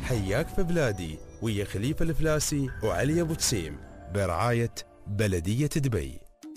حياك في بلادي ويا خليفة الفلاسي وعلي أبو تسيم برعاية بلدية دبي.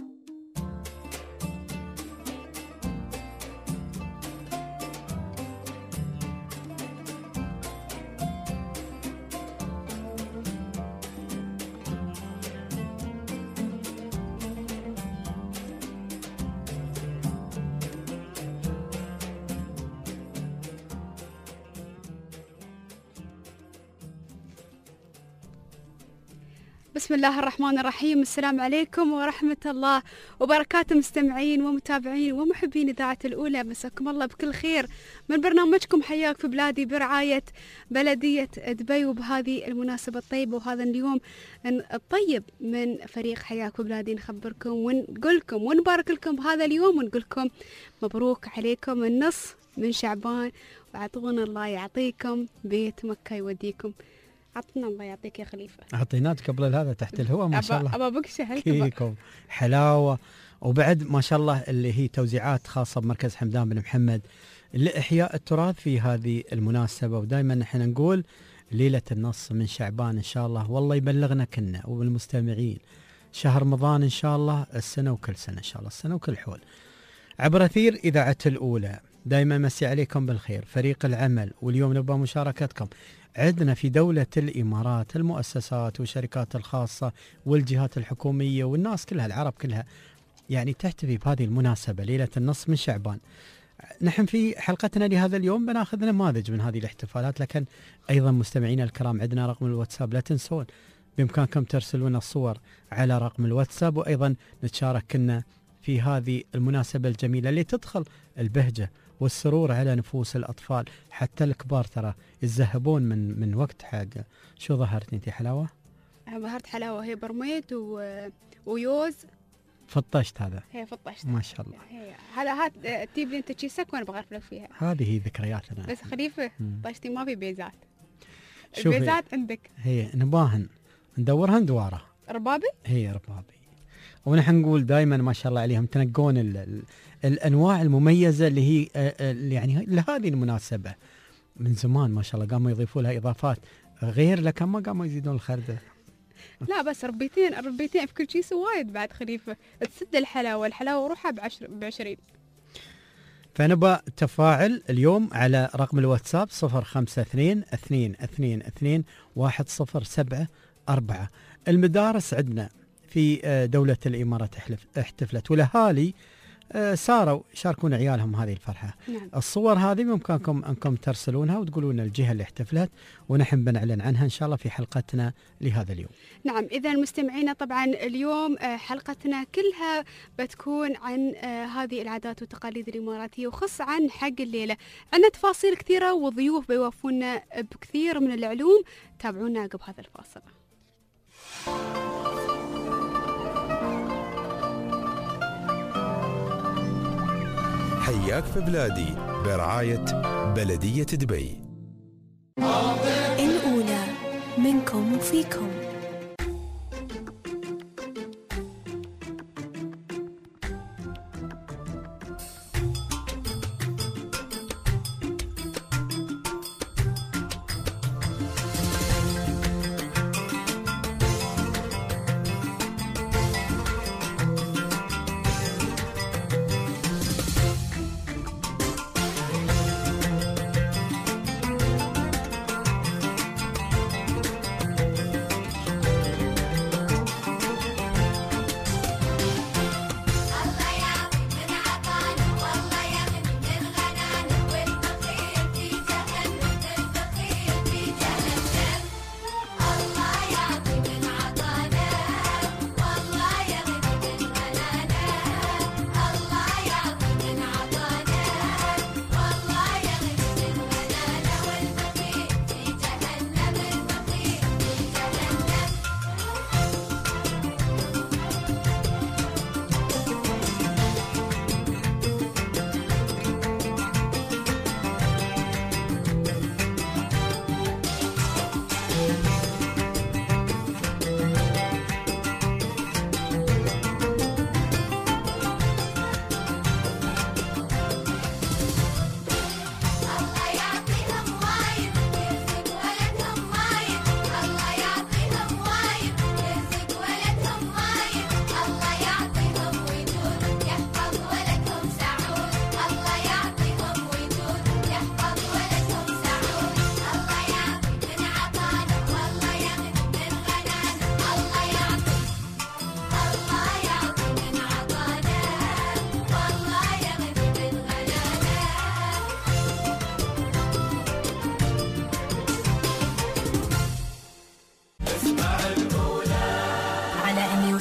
بسم الله الرحمن الرحيم. السلام عليكم ورحمة الله وبركاته مستمعين ومتابعين ومحبين إذاعة الأولى، مساكم الله بكل خير من برنامجكم حياك في بلادي برعاية بلدية دبي. وبهذه المناسبة الطيبة وهذا اليوم الطيب من فريق حياك في بلادي نخبركم ونقول لكم ونبارك لكم بهذا اليوم ونقول لكم مبروك عليكم النص من شعبان، وعطونا الله يعطيكم بيت مكة يوديكم. عطنا الله يعطيك يا خليفة. أعطيناك قبل هذا تحت الهواء ما شاء الله. أبا بقشة كيكم حلاوة، وبعد ما شاء الله اللي هي توزيعات خاصة بمركز حمدان بن محمد لإحياء التراث في هذه المناسبة. ودائما نحن نقول ليلة النص من شعبان إن شاء الله، والله يبلغنا كنا وبالمستمعين شهر رمضان إن شاء الله السنة وكل سنة إن شاء الله السنة وكل حول. عبر أثير إذاعة الأولى دائما مسي عليكم بالخير فريق العمل، واليوم نبغى مشاركتكم. عندنا في دولة الإمارات المؤسسات والشركات الخاصة والجهات الحكومية والناس كلها العرب كلها يعني تحتفي بهذه المناسبة ليلة النص من شعبان. نحن في حلقتنا لهذا اليوم بناخذ نماذج من هذه الاحتفالات، لكن أيضا مستمعينا الكرام عندنا رقم الواتساب لا تنسون، بإمكانكم ترسلون الصور على رقم الواتساب، وأيضا نتشارك كنا في هذه المناسبة الجميلة اللي تدخل البهجة والسرور على نفوس الأطفال. حتى الكبار ترى يتذهبون من وقت حاجة. شو ظهرت انت حلاوة؟ ظهرت حلاوة هي برميت ويوز فطشت. هذا هي فطشت ما شاء الله. هذا هات تجيب لي انت كيسك وانا بغرف لك فيها. هذه هي ذكرياتنا. بس خليفة طشتي ما في بيزات. شوفي البيزات عندك هي نباهن ندورها ندواره. ربابي؟ هي ربابي. ونحن نقول دائما ما شاء الله عليهم تنقون الانواع المميزه اللي هي يعني لهذه المناسبه. من زمان ما شاء الله قاموا يضيفوا لها اضافات غير، لكن ما قاموا يزيدون الخردة. لا بس ربيتين في كل شيء وايد بعد خليفه تسد الحلاوه وروحها ب20. فنبى تفاعل اليوم على رقم الواتساب 0522210774. المدارس عندنا في دولة الإمارات احتفلت، والأهالي ساروا يشاركون عيالهم هذه الفرحة. نعم. الصور هذه بإمكانكم أنكم ترسلونها وتقولون الجهة اللي احتفلت، ونحن بنعلن عنها إن شاء الله في حلقتنا لهذا اليوم. نعم، إذا مستمعينا طبعا اليوم حلقتنا كلها بتكون عن هذه العادات والتقاليد الإماراتية، وخص عن حق الليلة. عندنا تفاصيل كثيرة وضيوف بيوفونا بكثير من العلوم. تابعونا قبل هذا الفاصل. حياك في بلادي برعاية بلدية دبي. الأولى منكم وفيكم.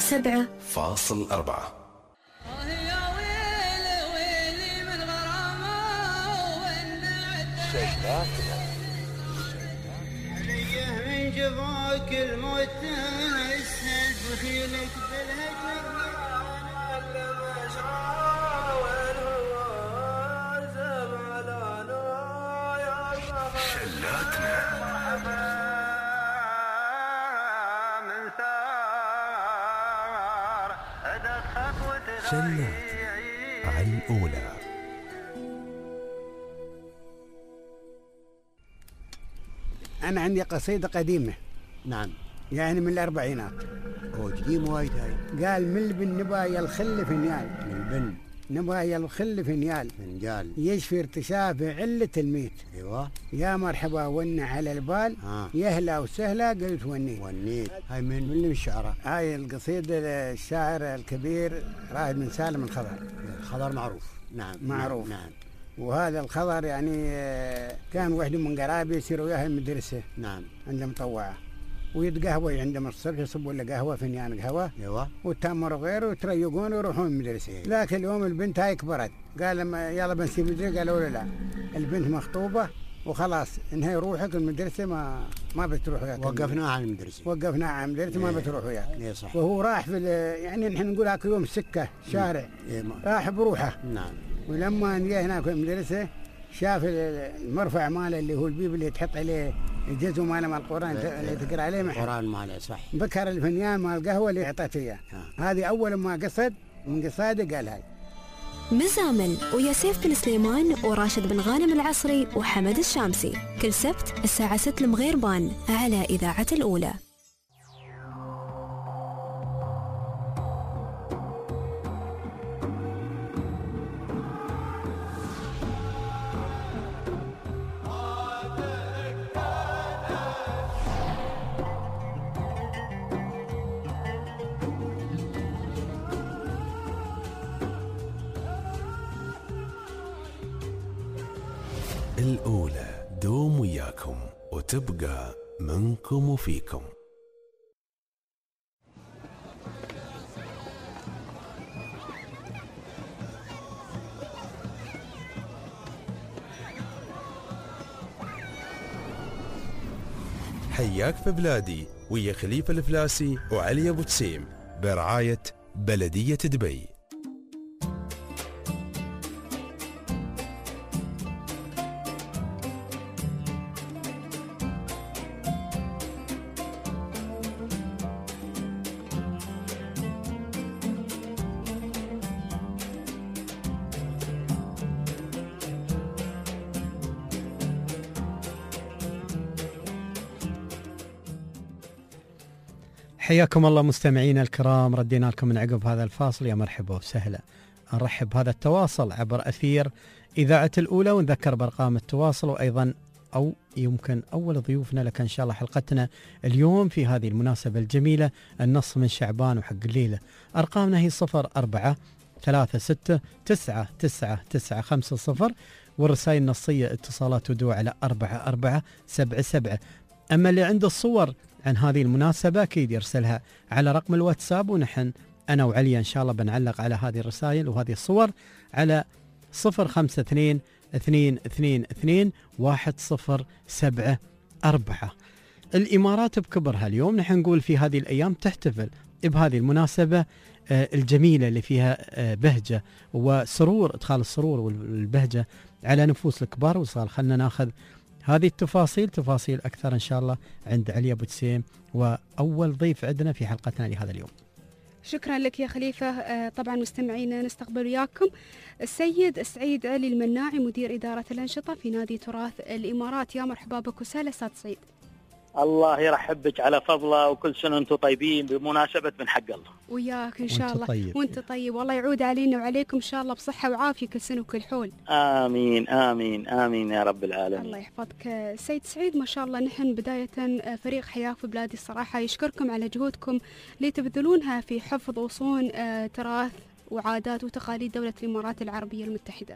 107.4. من جفاك الموت تنسد بخيلك بالهجر شلات على الأولى. أنا عندي قصيدة قديمة. نعم. يعني من الأربعينات. قديم وايد هاي. قال من البن نبايا الخل فنيال. من البن نبايا الخل فنيال. فنجال. يشفي ارتشاف علة الميت. ايوه. يا مرحبا ون على البال. يهلا وسهلا قلت ونيت. هاي من الشعراء. هاي القصيدة الشاعر الكبير رائد بن سالم الخضر. الخضر معروف. نعم. معروف. نعم. وهذا الخضر يعني كان واحد من قرابي يصير وياه المدرسة. نعم. عنده مطوعة ويتقهوى عندهم الصبح يصبوا له قهوة فنيان قهوة. ايوه. وتمر وغيره وتريقون ويروحون المدرسة. ذاك اليوم البنت هاي كبرت. قال لما يلا بنسيب المدرسة قالوا لا البنت مخطوبة وخلاص انهي روحك المدرسة ما بتروح وياك. وقفناها عن المدرسة. وقفناها عن المدرسة ما بتروح وياك. ايه صح. وهو راح في يعني نحن نقول هاك يوم سكة شارع. راح بروحه. نعم. ولما جاء هناك في المدرسة شاف المرفع ماله اللي هو البيب اللي تحط عليه الجزء ماله مال القرآن اللي تقرأ عليه القرآن ماله صح. بكر الفنيان مال القهوة اللي أعطته إياه. هذه أول ما قصد من قصاده قال هاي. مزامل ويا سيف بن سليمان وراشد بن غانم العصري وحمد الشامسي كل سبت الساعة 6 المغيربان على إذاعة الأولى. الأولى دوم وياكم وتبقى منكم وفيكم. حياك في بلادي ويا خليفة الفلاسي وعلي أبو تسيم برعاية بلدية دبي. حياكم الله مستمعينا الكرام، ردينا لكم من عقب هذا الفاصل. يا مرحبا وسهلا. نرحب بهذا التواصل عبر أثير إذاعة الأولى، ونذكر بأرقام التواصل، وأيضا أو يمكن أول ضيوفنا لك إن شاء الله حلقتنا اليوم في هذه المناسبة الجميلة النص من شعبان وحق الليلة. أرقامنا هي 0436999950، والرسائل النصية اتصالات ودعوة على 4477. أما اللي عنده الصور عن هذه المناسبة أكيد يرسلها على رقم الواتساب، ونحن أنا وعلي إن شاء الله بنعلق على هذه الرسائل وهذه الصور على 0522221074. الإمارات بكبرها اليوم نحن نقول في هذه الأيام تحتفل بهذه المناسبة الجميلة اللي فيها بهجة وسرور، إدخال السرور والبهجة على نفوس الكبار والصغار. خلنا ناخذ هذه التفاصيل أكثر إن شاء الله عند علي أبو تسيم، وأول ضيف عندنا في حلقتنا لهذا اليوم. شكرا لك يا خليفة. طبعا مستمعينا نستقبل وياكم السيد سعيد علي المناعي، مدير إدارة الأنشطة في نادي تراث الإمارات. يا مرحبا بك وسهلا أستاذ سعيد. الله يرحب بك على فضله، وكل سنة وانتم طيبين بمناسبة من حق الله. وياك إن شاء الله وانت طيب، والله يعود علينا وعليكم إن شاء الله بصحة وعافية كل سنة وكل حول. آمين آمين آمين يا رب العالمين. الله يحفظك سيد سعيد. ما شاء الله نحن بداية فريق حياك في بلادي الصراحة يشكركم على جهودكم اللي تبذلونها في حفظ وصون تراث وعادات وتقاليد دولة الإمارات العربية المتحدة.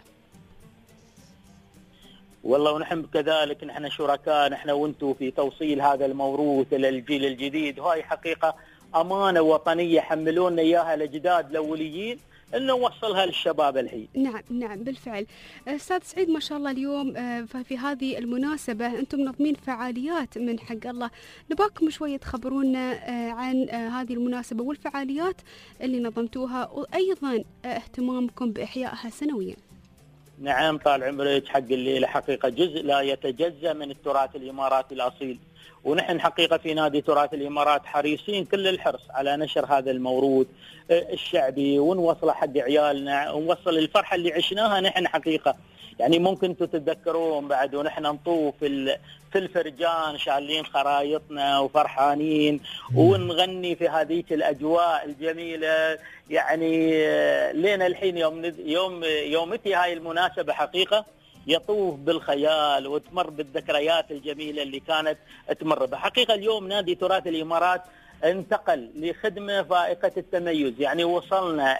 والله ونحن كذلك، نحن شركاء نحن وانتم في توصيل هذا الموروث إلى الجيل الجديد، وهي حقيقة امانه وطنيه حملونا اياها الاجداد الاوليين، انه نوصلها للشباب الحين. نعم بالفعل. استاذ سعيد ما شاء الله اليوم في هذه المناسبه انتم منظمين فعاليات من حق الله، نباكم شويه تخبرونا عن هذه المناسبه والفعاليات اللي نظمتوها، وايضا اهتمامكم باحيائها سنويا. نعم طال عمرك، حق الليله حقيقه جزء لا يتجزا من التراث الاماراتي الاصيل، ونحن حقيقه في نادي تراث الامارات حريصين كل الحرص على نشر هذا الموروث الشعبي ونوصله حق عيالنا، ونوصل الفرحه اللي عشناها نحن حقيقه. يعني ممكن تتذكرون بعد ونحن نطوف في الفرجان شالين خرايطنا وفرحانين ونغني في هذه الاجواء الجميله. يعني لنا الحين يومتي هاي المناسبه حقيقه يطوف بالخيال وتمر بالذكريات الجميله اللي كانت تمر بها. حقيقه اليوم نادي تراث الامارات انتقل لخدمه فائقه التميز، يعني وصلنا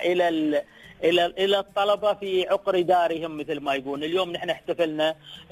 الى الطلبه في عقر دارهم مثل ما يقول. اليوم نحن احتفلنا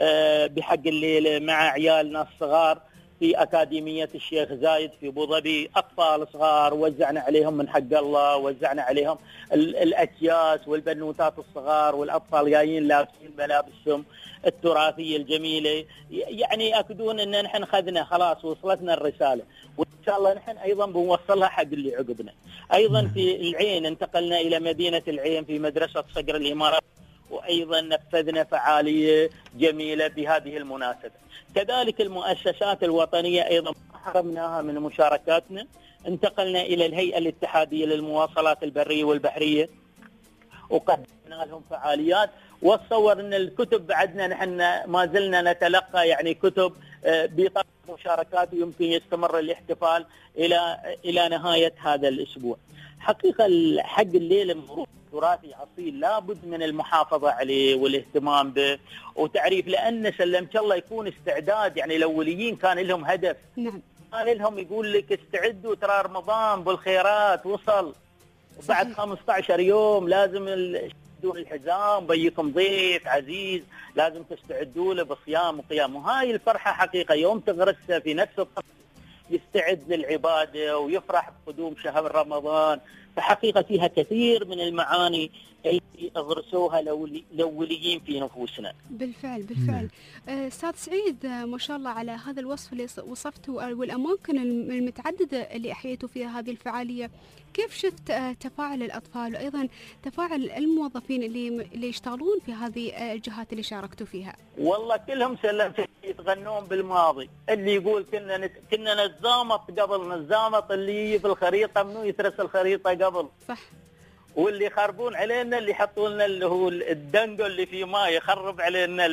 بحق الليله مع عيالنا الصغار في أكاديمية الشيخ زايد في أبو ظبي، أطفال صغار وزعنا عليهم من حق الله، وزعنا عليهم الأكياس والبنوتات الصغار، والأطفال جايين لابسين ملابسهم التراثية الجميلة. يعني أكدون أن نحن خذنا خلاص، وصلتنا الرسالة، وإن شاء الله نحن أيضا بنوصلها حق اللي عقبنا. أيضا في العين انتقلنا إلى مدينة العين في مدرسة صقر الإمارات، وأيضا نفذنا فعالية جميلة بهذه المناسبة. كذلك المؤسسات الوطنية أيضا حرمناها من مشاركاتنا، انتقلنا إلى الهيئة الاتحادية للمواصلات البرية والبحرية وقدمنا لهم فعاليات. وتصور أن الكتب بعدنا نحن ما زلنا نتلقى يعني كتب بطاقة مشاركات، ويمكن يستمر الاحتفال إلى نهاية هذا الأسبوع. حقيقة حق الليلة مروح تراثي أصيل لابد من المحافظة عليه والاهتمام به وتعريف، لأن سلمت الله يكون استعداد. يعني الأوليين كان لهم هدف، نعم كان لهم يقول لك استعدوا ترى رمضان بالخيرات وصل، وبعد 15 يوم لازم تشدون الحزام، بيكم ضيف عزيز لازم تستعدوا له بصيام وقيام. وهاي الفرحة حقيقة يوم تغرسها في نفس الطفل يستعد للعبادة ويفرح بقدوم شهر رمضان. فحقيقة فيها كثير من المعاني اللي أغرسوها الأوليين في نفوسنا. بالفعل. أستاذ سعيد ما شاء الله على هذا الوصف اللي وصفته والأماكن المتعددة اللي أحييتوا فيها هذه الفعالية. كيف شفت تفاعل الأطفال وأيضا تفاعل الموظفين اللي يشتغلون في هذه الجهات اللي شاركتوا فيها؟ والله كلهم سلمت يتغنون بالماضي، اللي يقول كنا نتزامط قبل، نتزامط اللي يجي في الخريطة منو يترس الخريطة قبل، صح. واللي يخربون علينا اللي يحطوا لنا اللي هو الدنجو اللي في ماء يخرب علينا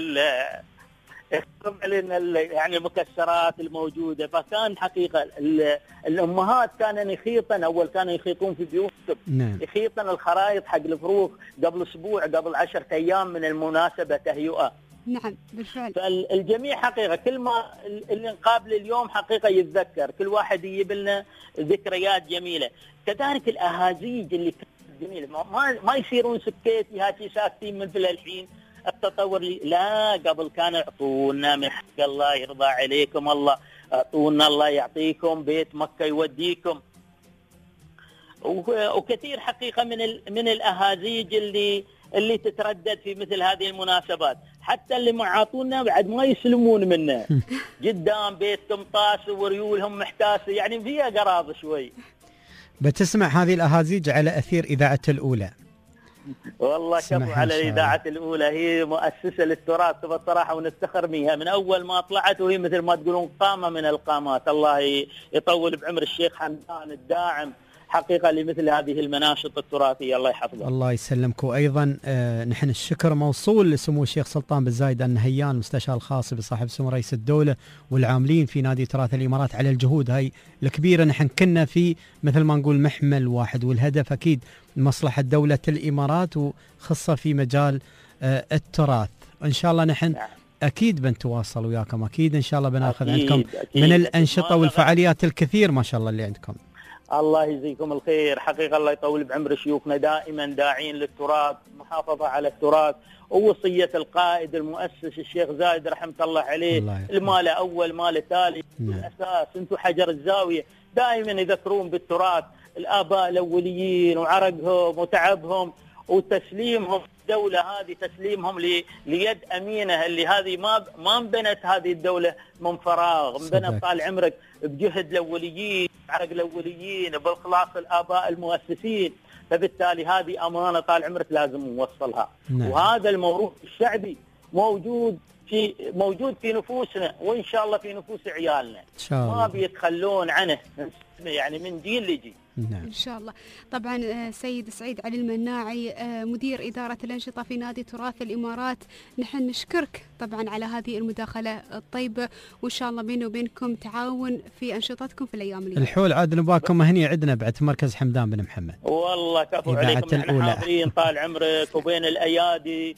يعني المكسرات الموجودة. فكان حقيقة الأمهات كانوا يخيطن، أول كانوا يخيطون في بيوتهم، يخيطن الخرائط حق الفروق قبل أسبوع قبل 10 أيام من المناسبة تهيئة. نعم بالفعل. فالجميع حقيقة كل ما اللي نقابل اليوم حقيقة يتذكر، كل واحد يجيب لنا ذكريات جميلة. كذلك الأهازيج اللي كانت جميلة، ما يصيرون سكيتي هاتي ساكتين مثل الحين التطور لا، قبل كانوا يعطونا من حق الله يرضى عليكم، الله اعطونا الله يعطيكم، بيت مكة يوديكم. وكثير حقيقة من الأهازيج اللي تتردد في مثل هذه المناسبات، حتى اللي معاطونا بعد ما يسلمون منه قدام بيتكم طاس وريولهم محتاسة، يعني فيها قراض شوي. بتسمع هذه الأهازيج على أثير إذاعة الأولى. والله شكرا على الإذاعة الأولى، هي مؤسسة للتراث بصراحة ونفتخر بها من أول ما طلعت، وهي مثل ما تقولون قامة من القامات. الله يطول بعمر الشيخ حمدان الداعم حقيقة لمثل هذه المناشط التراثية، الله يحفظه. الله يسلمك. وأيضا نحن الشكر موصول لسمو الشيخ سلطان بن زايد النهيان المستشار الخاص بصاحب سمو رئيس الدولة والعاملين في نادي تراث الإمارات على الجهود هاي الكبيرة. نحن كنا في مثل ما نقول محمل واحد، والهدف أكيد مصلحة دولة الإمارات وخاصة في مجال التراث. إن شاء الله نحن أكيد بنتواصل وياكم، أكيد إن شاء الله بناخذ عندكم من الأنشطة والفعاليات الكثير ما شاء الله اللي عندكم. الله يجزيكم الخير حقيقة، الله يطول بعمر شيوخنا، دائما داعين للتراث، محافظة على التراث، ووصية القائد المؤسس الشيخ زايد رحمة الله عليه، المال أول مال تالي الأساس، أنتم حجر الزاوية. دائما يذكرون بالتراث الآباء الأوليين وعرقهم وتعبهم وتسليمهم الدولة هذه، تسليمهم ليد أمينة، اللي هذه ما انبنت هذه الدولة من فراغ، انبنت طال عمرك بجهد الأوليين، عرق الأوليين، بالإخلاص الآباء المؤسسين. فبالتالي هذه أمانة طال عمرك لازم نوصلها. وهذا الموروث الشعبي موجود في نفوسنا، وإن شاء الله في نفوس عيالنا، ما بيتخلون عنه يعني من جيل لجيل. نعم. إن شاء الله. طبعا سيد سعيد علي المناعي مدير إدارة الأنشطة في نادي تراث الإمارات، نحن نشكرك طبعا على هذه المداخلة الطيبة، وإن شاء الله بيني وبينكم تعاون في أنشطتكم في الأيام اللي الحول عاد نباكم هني عندنا بعد مركز حمدان بن محمد. والله كفو عليكم، نحن حاضرين طال عمرك، وبين الأيادي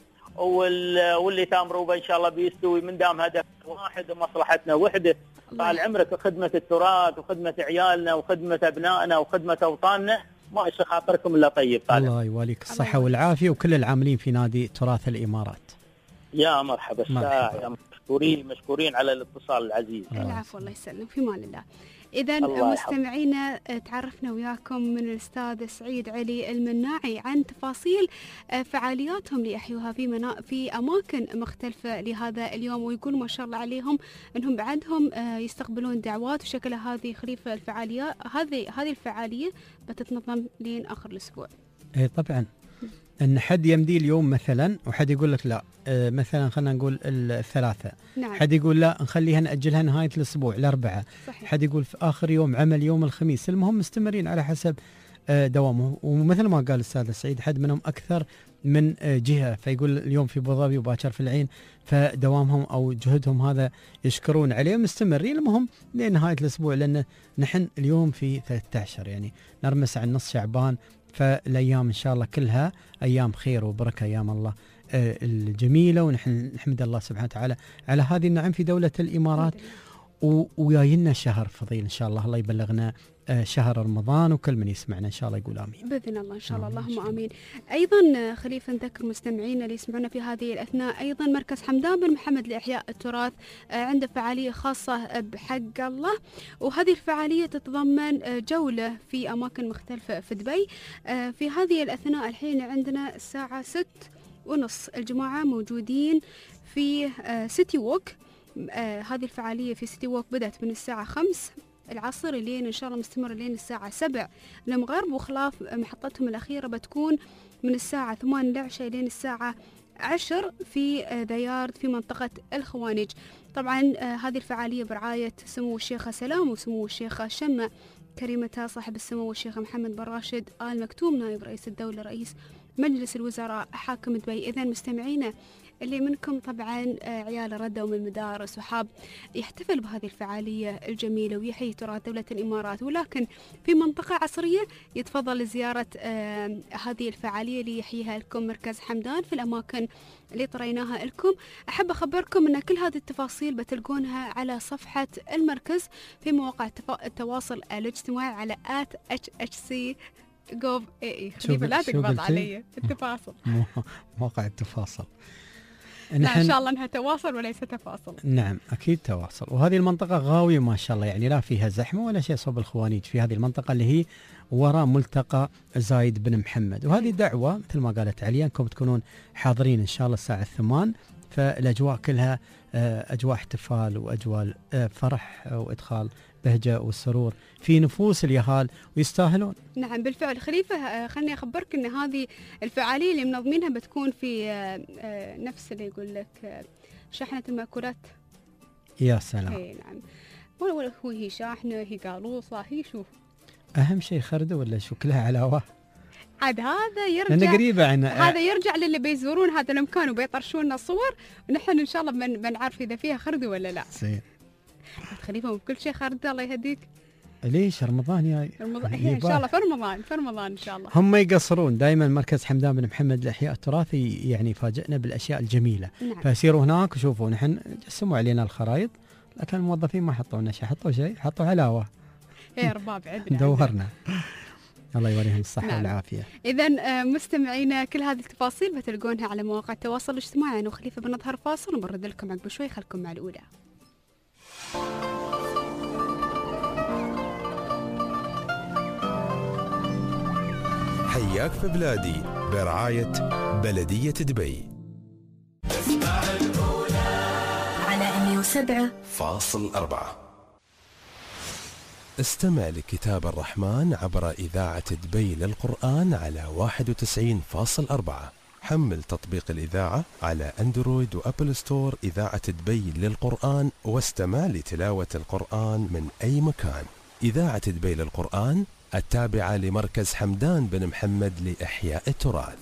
واللي تامروا به إن شاء الله بيستوي من دام هدف واحد ومصلحتنا وحده. طال عمرك خدمة التراث وخدمة عيالنا وخدمة أبنائنا وخدمة أوطاننا، ما يشغل خاطركم إلا طيب. الله يواليك الصحة والعافية وكل العاملين في نادي تراث الإمارات. يا مرحبا الساعة، مشكورين على الاتصال العزيز. العفو، الله يسلم، في مان الله. إذا مستمعينا تعرفنا وياكم من الأستاذ سعيد علي المناعي عن تفاصيل فعالياتهم اللي يحيوها في أماكن مختلفة لهذا اليوم، ويقول ما شاء الله عليهم أنهم بعدهم يستقبلون دعوات، وشكل هذه خليفة الفعاليات هذه الفعالية بتتنظم لين آخر الأسبوع. إيه طبعا، ان حد يمدي اليوم مثلا، وحد يقول لك لا مثلا خلينا نقول الثلاثة، نعم. حد يقول لا نخليها نأجلها نهاية الأسبوع الأربعاء، حد يقول في آخر يوم عمل يوم الخميس. المهم مستمرين على حسب دوامه، ومثل ما قال الأستاذ سعيد حد منهم أكثر من جهة، فيقول اليوم في أبو ظبي وباكر في العين، فدوامهم أو جهدهم هذا يشكرون عليه، مستمرين المهم لنهاية الأسبوع، لأن نحن اليوم في 13 يعني نرمس عن نص شعبان، فالأيام إن شاء الله كلها أيام خير وبركة، أيام الله الجميلة، ونحن نحمد الله سبحانه وتعالى على هذه النعم في دولة الإمارات. وياينا شهر فضيل إن شاء الله، الله يبلغنا شهر رمضان، وكل من يسمعنا إن شاء الله يقول آمين بإذن الله. إن شاء الله، اللهم آمين. أيضا خليفة نذكر مستمعينا اللي يسمعونا في هذه الأثناء، أيضا مركز حمدان بن محمد لإحياء التراث عنده فعالية خاصة بحق الله، وهذه الفعالية تتضمن جولة في أماكن مختلفة في دبي. في هذه الأثناء الحين عندنا الساعة 6:30 الجماعة موجودين في سيتي ووك. هذه الفعالية في سيتي ووك بدأت من الساعة 5 العصر لين إن شاء الله مستمر لين الساعة 7 المغرب، وخلاف محطتهم الأخيرة بتكون من الساعة 8 العشاء لين الساعة 10 في ذا يارد في منطقة الخوانج. طبعا هذه الفعالية برعاية سمو الشيخة سلام وسمو الشيخة شمة كريمتها صاحب السمو الشيخ محمد بن راشد آل مكتوم نائب رئيس الدولة رئيس مجلس الوزراء حاكم دبي. إذن مستمعينا اللي منكم طبعا عيال ردوا من المدارس وحاب يحتفل بهذه الفعالية الجميلة ويحيي تراث دولة الإمارات، ولكن في منطقة عصرية، يتفضل زيارة هذه الفعالية اللي يحييها لكم مركز حمدان في الأماكن اللي طريناها لكم. أحب أخبركم أن كل هذه التفاصيل بتلقونها على صفحة المركز في مواقع التواصل الاجتماعي على @HHC gov.ae. خليفة لا تقبض علي التفاصل. مواقع التواصل لا إن شاء الله أنها تواصل وليس تفاصل. نعم أكيد تواصل. وهذه المنطقة غاوية ما شاء الله، يعني لا فيها زحمة ولا شيء صوب الخوانيج، في هذه المنطقة اللي هي وراء ملتقى زايد بن محمد. وهذه دعوة مثل ما قالت عليا أنكم تكونون حاضرين إن شاء الله الساعة 8، فالأجواء كلها أجواء احتفال وأجواء فرح وإدخال بهجة والسرور في نفوس اليهال، ويستاهلون. نعم بالفعل خليفة، خلني أخبرك أن هذه الفعالية اللي منظمينها بتكون في نفس اللي يقول لك شحنة المأكولات. يا سلام. اي نعم، هو هي شاحنة، هي قالوصة، هي شوف أهم شيء خردة ولا شو كلها علاوة؟ عاد هذا يرجع، أنا قريبة عن هذا يرجع للي بيزورون هذا المكان وبيطرشون لنا صور، ونحن إن شاء الله بنعرف إذا فيها خردة ولا لا. زين. خليفة بكل شيء خردة الله يهديك. ليش رمضان يا رمضان إن شاء الله، في رمضان إن شاء الله. هم يقصرون دائما. مركز حمدان بن محمد لإحياء التراث يعني يفاجئنا بالأشياء الجميلة. نعم. فسيروا هناك وشوفوا، نحن جسموا علينا الخرائط لكن الموظفين ما حطوا لنا شيء، حطوا شيء، حطوا علاوة. يا رباب عدنا دورنا. الله يوريهم الصحة. نعم. والعافية. إذا مستمعينا كل هذه التفاصيل بتلقونها على مواقع التواصل الاجتماعي. أنا وخليفة بنظهر فاصل ونرد لكم عقب شوي، خلكم مع الأولى. حياك في بلادي برعاية بلدية دبي. على 107.4. استمع لكتاب الرحمن عبر إذاعة دبي للقرآن على 91.4. حمل تطبيق الإذاعة على أندرويد وأبل ستور إذاعة دبي للقرآن واستمع لتلاوة القرآن من أي مكان. إذاعة دبي للقرآن التابعة لمركز حمدان بن محمد لإحياء التراث.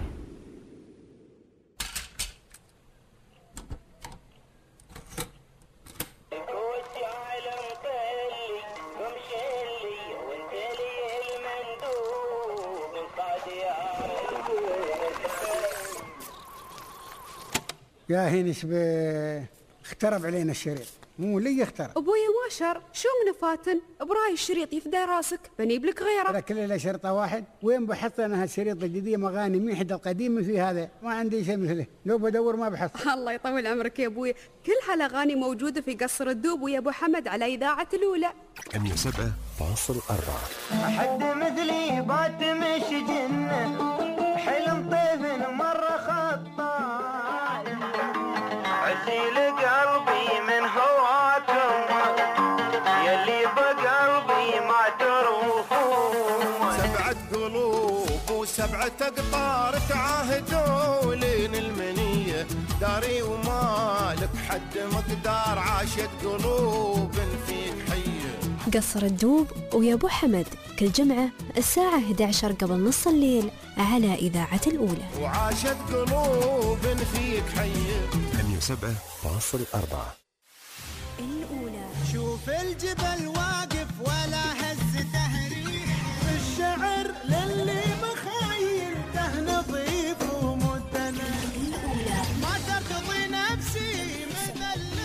يا هينش اخترب علينا الشريط، مو لي اخترب. ابويا ما شر، شو من فاتن؟ براي الشريط يفدى راسك، بنيب لك غيره. هذا كله شرطه واحد، وين بحط انا هالشريط الجديد مغاني ميحد القديم في هذا، ما عندي شيء مثله، لو بدور ما بحصل. الله يطول عمرك يا ابويا، كل هالاغاني موجوده في قصر الدوب ويا ابو حمد على اذاعه الاولى. 107.4. حد مثلي بات مش جنة، حلم طيف مرة خطان، عسيل قلبي من هواكم يلي بقلبي ما تروحون. 7 قلوب و7 أقطار تعاهدوا لين المنية، داري ومالك حد مقدار، عاشت قلوب فيك حية. قصر الدوب ويا ابو حمد كل جمعة الساعة 11 قبل نص الليل على إذاعة الأولى. وعاشت قلوب فيك حية. 107.4. الأولى. شوف الجبل واقف ولا هز تهريح، الشعر للي مخايلته نظيف ومدنى. الأولى. ما ترتضي نفسي من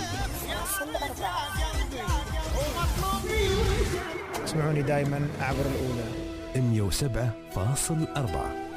اسمعوني دائما عبر الأولى 107.4.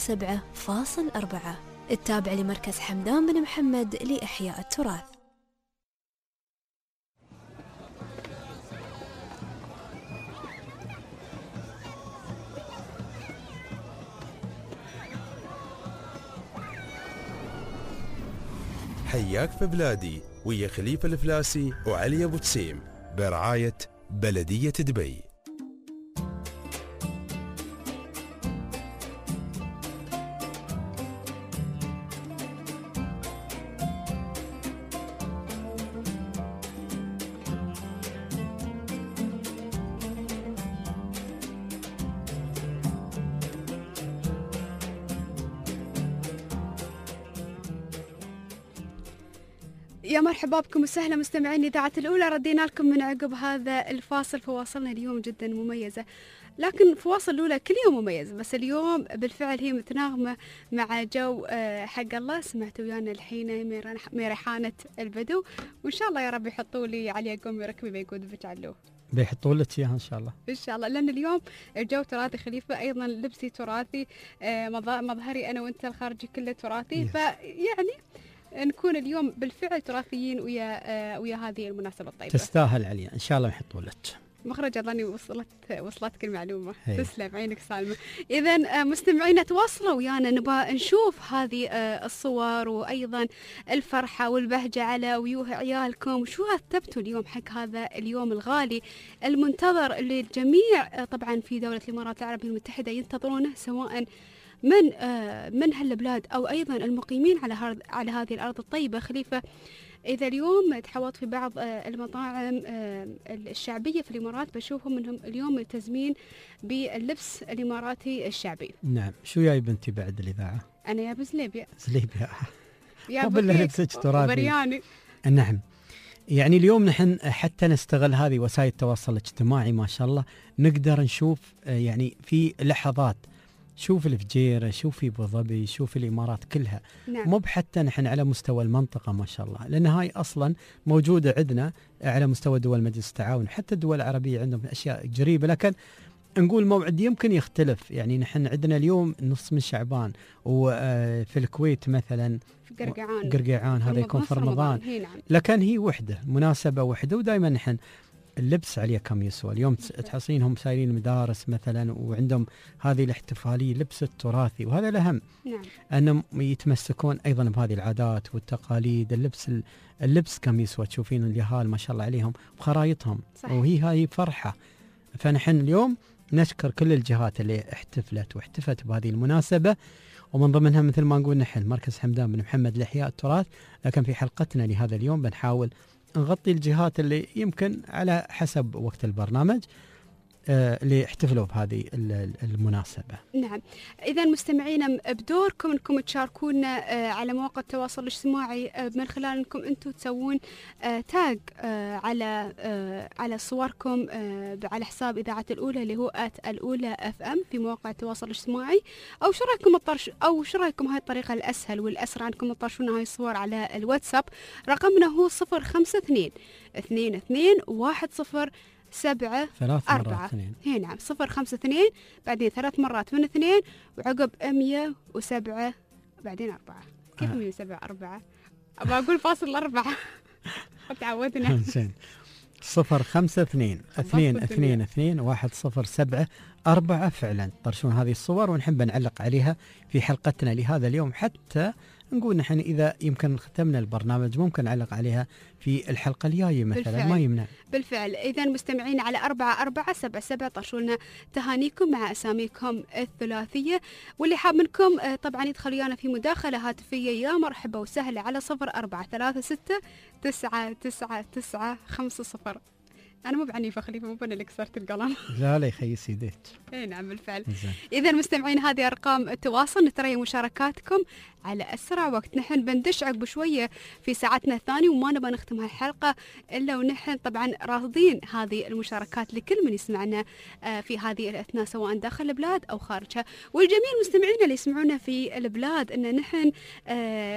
107.4. التابع لمركز حمدان بن محمد لإحياء التراث. حياك في بلادي ويا خليفة الفلاسي وعلي أبو تسيم برعاية بلدية دبي. يا مرحبا بكم وسهلا مستمعين إذاعة الأولى. ردينا لكم من عقب هذا الفاصل، فواصلنا اليوم جدا مميزة، لكن فواصل الأولى كل يوم مميز، بس اليوم بالفعل هي متناغمة مع جو حق الله. سمعتوا ويانا الحين مريحانة البدو، وإن شاء الله يا رب يحطوا لي علي قوم ركبي بيقود بتعلوه، بيحطوا لك اياها ان شاء الله ان شاء الله، لان اليوم الجو تراثي خليفه، ايضا لبسي تراثي، مظهري انا وانت الخارجي كله تراثي، فيعني نكون اليوم بالفعل تراثيين ويا هذه المناسبة الطيبة. تستاهل عليا، إن شاء الله يحطوا لك. مخرج أظني وصلتك المعلومة. تسلم عينك سالمة. إذا مستمعينا تواصلوا ويانا، نبغى نشوف هذه الصور وأيضا الفرحة والبهجة على وجوه عيالكم. شو رتبتوا اليوم حق هذا اليوم الغالي المنتظر اللي الجميع طبعا في دولة الإمارات العربية المتحدة ينتظرونه، سواء من هالبلاد أو أيضا المقيمين على هذه الأرض الطيبة. خليفة، إذا اليوم تحوط في بعض المطاعم الشعبية في الإمارات بشوفهم منهم اليوم ملتزمين باللبس الإماراتي الشعبي. نعم. شو جاي بنتي بعد الإذاعة؟ أنا يا بزليبيا. زليبيا. يا لبسك تراثي. برياني. نعم. يعني اليوم نحن حتى نستغل هذه وسائل التواصل الاجتماعي ما شاء الله، نقدر نشوف يعني في لحظات، شوف الفجيرة، شوف في ابو ظبي، شوف الامارات كلها. نعم. مو بحتى نحن على مستوى المنطقه ما شاء الله، لان هاي اصلا موجوده عندنا على مستوى دول مجلس التعاون، حتى الدول العربيه عندهم اشياء قريبه، لكن نقول موعد يمكن يختلف. يعني نحن عندنا اليوم نص من شعبان، وفي الكويت مثلا في قرقيعان هذا يكون في رمضان. نعم. لكن هي وحده، مناسبه وحده، ودائما نحن اللبس عليه كم يسوى. اليوم تحصينهم سايرين المدارس مثلا وعندهم هذه الاحتفاليه، لبس التراثي، وهذا الاهم. نعم. انهم يتمسكون ايضا بهذه العادات والتقاليد. اللبس كم يسوى، تشوفين اليهال ما شاء الله عليهم بخرايطهم، وهي هاي فرحه. فنحن اليوم نشكر كل الجهات اللي احتفلت واحتفت بهذه المناسبه، ومن ضمنها مثل ما نقول نحن مركز حمدان بن محمد لإحياء التراث. لكن في حلقتنا لهذا اليوم بنحاول نغطي الجهات اللي يمكن على حسب وقت البرنامج اللي احتفلوا بهذه المناسبة. نعم. إذا مستمعينا بدوركم أنكم تشاركونا على مواقع التواصل الاجتماعي من خلال أنكم أنتم تسوون تاج على صوركم على حساب إذاعة الأولى اللي هو @الأولى FM في مواقع التواصل الاجتماعي، أو شو رأيكم هاي الطريقة الأسهل والأسرع أنكم تطرشونا هاي الصور على الواتساب. رقمنا هو 052 22 10 7 هي نعم 052 بعدين 3 مرات من 2 وعقب 107 بعدين 4. كيف 107 4؟ أبغى أقول فاصل 4. تعودنا. زين. 052 22 107 4 فعلا طرشون هذه الصور، ونحب نعلق عليها في حلقتنا لهذا اليوم، حتى نقول نحن إذا يمكن ختمنا البرنامج ممكن نعلق عليها في الحلقة الجاية مثلا. بالفعل. ما يمنع. بالفعل. إذا مستمعين على 4477 طرشوا لنا تهانيكم مع أساميكم الثلاثية، واللي حاب منكم طبعا يدخل ويانا في مداخلة هاتفية يا مرحبا وسهلا على 0436 999 50. أنا مو بعنيفة خليفة، مو بأنا اللي كسرت القلم. لا لا يخيس يديك. اي نعم بالفعل. إذا مستمعين هذه أرقام التواصل، نترى مشاركاتكم على أسرع وقت. نحن بندش عقب شوية في ساعتنا الثانية، وما نبغى نختم هالحلقة إلا ونحن طبعا راصدين هذه المشاركات لكل من يسمعنا في هذه الأثناء سواء داخل البلاد أو خارجها. والجميع مستمعينا اللي يسمعونا في البلاد أن نحن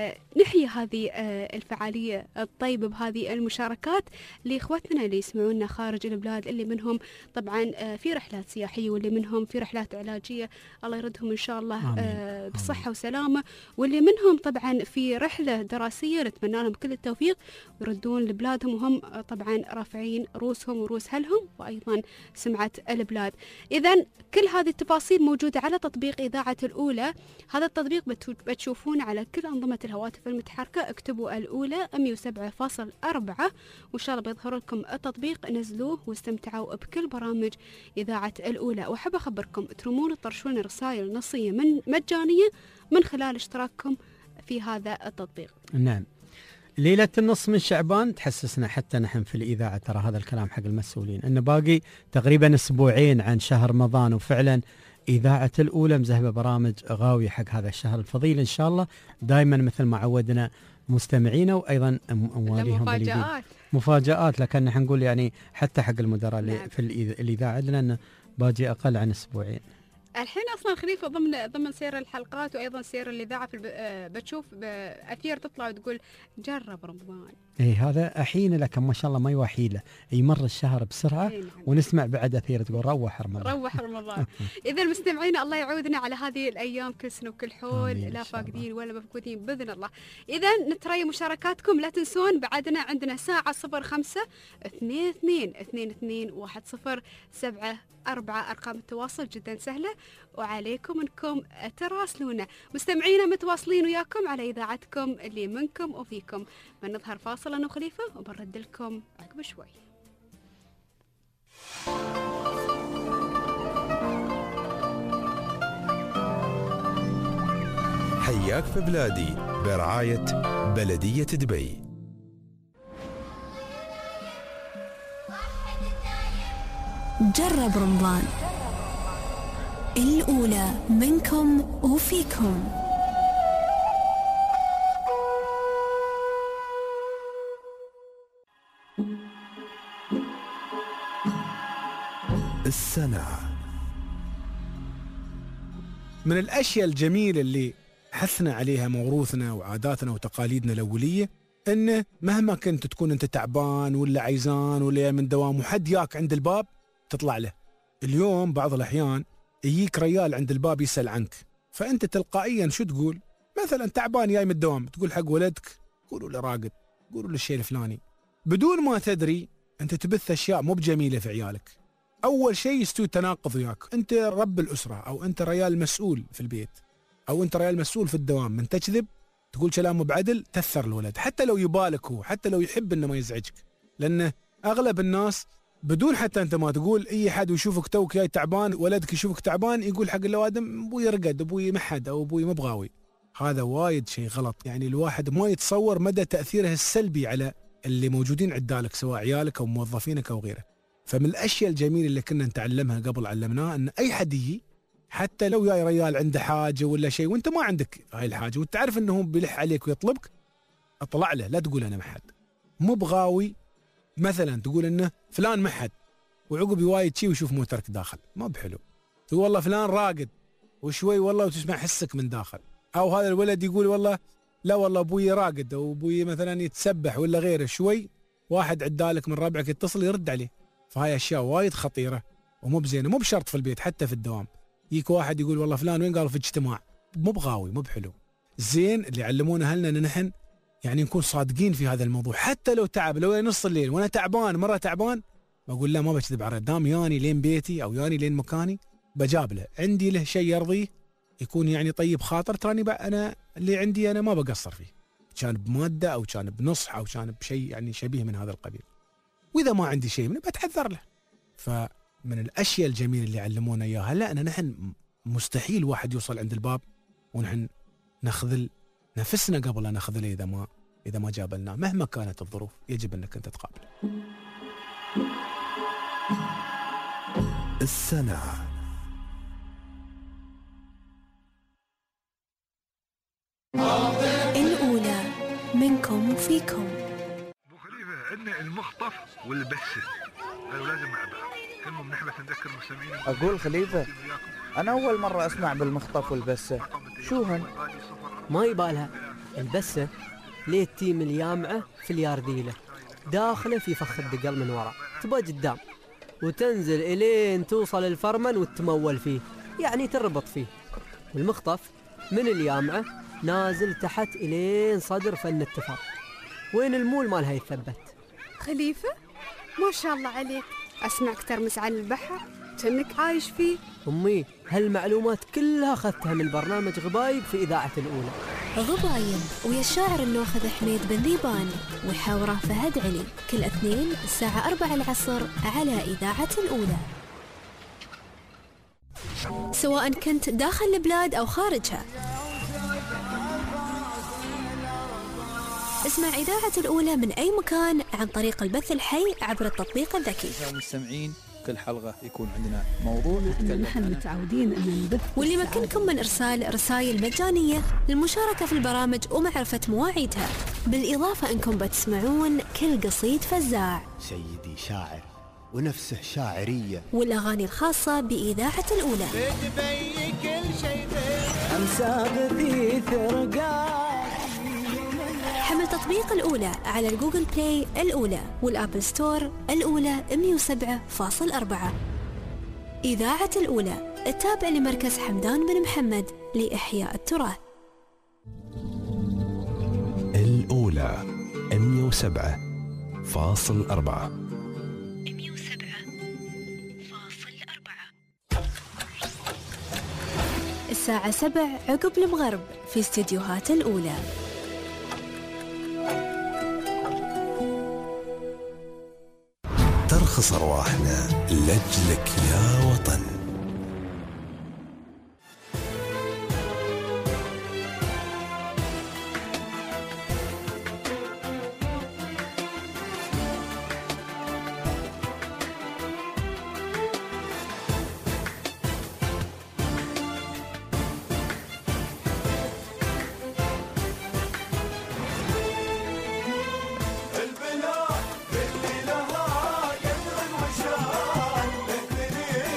نحيي هذه الفعالية الطيبة بهذه المشاركات لإخوتنا اللي يسمعونا خارج البلاد، اللي منهم طبعا في رحلات سياحية، واللي منهم في رحلات علاجية، الله يردهم إن شاء الله بصحة وسلامة، واللي منهم طبعا في رحلة دراسية نتمنى لهم كل التوفيق ويردون لبلادهم وهم طبعا رافعين رؤوسهم ورؤوس أهلهم وأيضا سمعة البلاد. إذا كل هذه التفاصيل موجودة على تطبيق إذاعة الأولى. هذا التطبيق بتشوفونه على كل أنظمة الهواتف المتحركة، اكتبوا الأولى 107.4 وإن شاء الله بيظهر لكم التطبيق، نزلوه واستمتعوا بكل برامج إذاعة الأولى. وأحب أخبركم ترمون وتطرشون رسائل نصية مجانية من خلال اشتراككم في هذا التطبيق. نعم، ليلة النص من شعبان تحسسنا حتى نحن في الإذاعة، ترى هذا الكلام حق المسؤولين، أنه باقي تقريبا أسبوعين عن شهر رمضان، وفعلا إذاعة الأولى مزهبة برامج غاوية حق هذا الشهر الفضيل إن شاء الله، دائما مثل ما عودنا مستمعينا وأيضا أموالهم مفاجآت، لكن نحن نقول يعني حتى حق المدراء اللي في الإذاعة، لأنه باقي أقل عن أسبوعين. الحين اصلا خليفه ضمن سير الحلقات وايضا سير الاذاعه بتشوف اثير تطلع وتقول جرب رمضان. اي هذا الحين، لكن ما شاء الله ما يوحيله، يمر الشهر بسرعه ونسمع بعد اثير تقول روح رمضان. اذا مستمعينا الله يعودنا على هذه الايام كل سنه وكل حول، لا فاقدين ولا مفقودين باذن الله. اذا نتري مشاركاتكم، لا تنسون بعدنا عندنا ساعه 05-22-22-10-7-4 ارقام التواصل جدا سهله، وعليكم انكم تراسلونا. مستمعينا متواصلين وياكم على اذاعتكم اللي منكم وفيكم. بنظهر فاصل انا وخليفه وبنرد لكم عقب شوي. حياك في بلادي برعاية بلدية دبي. جرب رمضان، الأولى منكم وفيكم. السنة من الأشياء الجميلة اللي حثنا عليها موروثنا وعاداتنا وتقاليدنا الأولية، إنه مهما كنت تكون أنت تعبان ولا عيزان ولا من دوام وحد ياك عند الباب تطلع له. اليوم بعض الأحيان يجيك ريال عند الباب يسأل عنك، فأنت تلقائيا شو تقول؟ مثلا تعبان جاي من الدوام، تقول حق ولدك قولوا له راقد، قولوا له الشيء الفلاني، بدون ما تدري أنت تبث أشياء مو بجميلة في عيالك. أول شيء يستوي تناقض وياك، أنت رب الأسرة أو أنت ريال مسؤول في البيت أو أنت ريال مسؤول في الدوام، من تكذب تقول كلام مو بعدل تثر الولد، حتى لو يبالك هو، حتى لو يحب إنه ما يزعجك، لأن أغلب الناس بدون حتى أنت ما تقول، أي حد يشوفك توك جاي تعبان، ولدك يشوفك تعبان يقول حق الأوادم أبوي رقد، أبوي محد، أو أبوي مبغاوي. هذا وايد شيء غلط، يعني الواحد ما يتصور مدى تأثيره السلبي على اللي موجودين عندك سواء عيالك أو موظفينك أو غيره. فمن الأشياء الجميلة اللي كنا نتعلمها قبل علمناها أن أي حد يجي حتى لو جاي ريال عنده حاجة ولا شيء وأنت ما عندك هاي الحاجة وتعرف أنه بيلح عليك ويطلبك، أطلع له، لا تقول أنا محد. مو بغاوي مثلا تقول أنه فلان محد وعقب وايد شيء ويشوف موترك داخل، ما بحلو. تقول والله فلان راقد وشوي والله وتسمع حسك من داخل، أو هذا الولد يقول والله لا والله أبوي راقد أو أبوي مثلا يتسبح ولا غيره، شوي واحد عدالك من ربعك يتصل يرد عليه. فهاي أشياء وايد خطيرة ومو بزينة، مو بشرط في البيت حتى في الدوام. يجيك واحد يقول والله فلان وين، قال في اجتماع، مو بغاوي، مو بحلو. زين اللي علمونا أهلنا أن نحن يعني نكون صادقين في هذا الموضوع، حتى لو تعب، لو نص الليل وأنا تعبان مرة تعبان بقول لا ما بكذب على دام ياني لين بيتي أو ياني لين مكاني بجاب له، عندي له شيء يرضيه يكون يعني طيب خاطر، تراني أنا اللي عندي أنا ما بقصر فيه، كان بمادة أو كان بنصح أو كان بشيء يعني شبيه من هذا القبيل. وإذا ما عندي شيء منه بتحذر له. فمن الأشياء الجميلة اللي علمونا إياها، لا أنا نحن مستحيل واحد يوصل عند الباب ونحن نخذل نفسنا قبل أن نخذله إذا ما جابلنا، مهما كانت الظروف يجب أنك أنت تقابله. السنة الأولى منكم وفيكم. ابو خليفه عندنا المخطف والبسه، قالوا لازم مع بعض، كلهم نحبس نذكر المستمعين. اقول خليفه انا اول مره اسمع بالمخطف والبسه، شوهن؟ ما يبالها، البسه ليه التيم اليامعه في اليارديله داخله في فخ الدقل من وراء، ركبه قدام وتنزل إلين توصل الفرمل وتتمول فيه، يعني تربط فيه. والمخطف من اليامعة نازل تحت إلين صدر فن التفاضل، وين المول مالها يثبت. خليفة ما شاء الله عليك، أسمعك ترمس عن البحر كأنك عايش فيه. أمي هالمعلومات كلها أخذتها من برنامج غبايب في إذاعة الأولى. غبايب ويا الشاعر الناخذ حميد بن ذيبان ويحاوره فهد علي، كل اثنين الساعة 4 العصر على إذاعة الأولى. سواء كنت داخل البلاد أو خارجها، اسمع إذاعة الأولى من أي مكان عن طريق البث الحي عبر التطبيق الذكي. المستمعين كل حلقة يكون عندنا موضوع نتكلم نحن متعودين أن نبث، واللي يمكنكم من إرسال رسائل مجانية للمشاركة في البرامج ومعرفة مواعيدها، بالإضافة أنكم بتسمعون كل قصيد فزاع، سيدي شاعر ونفسه شاعرية، والأغاني الخاصة بإذاعة الأولى. بتبي كل شيء أمسى بثيث حمل تطبيق الأولى على الجوجل بلاي الأولى والآبل ستور الأولى 107.4. إذاعة الأولى التابع لمركز حمدان بن محمد لإحياء التراث. الأولى 107.4. الساعة 7 عقب المغرب في استديوهات الأولى. ترخص أرواحنا لأجلك يا وطن. البلاد اللي لها قدر وشان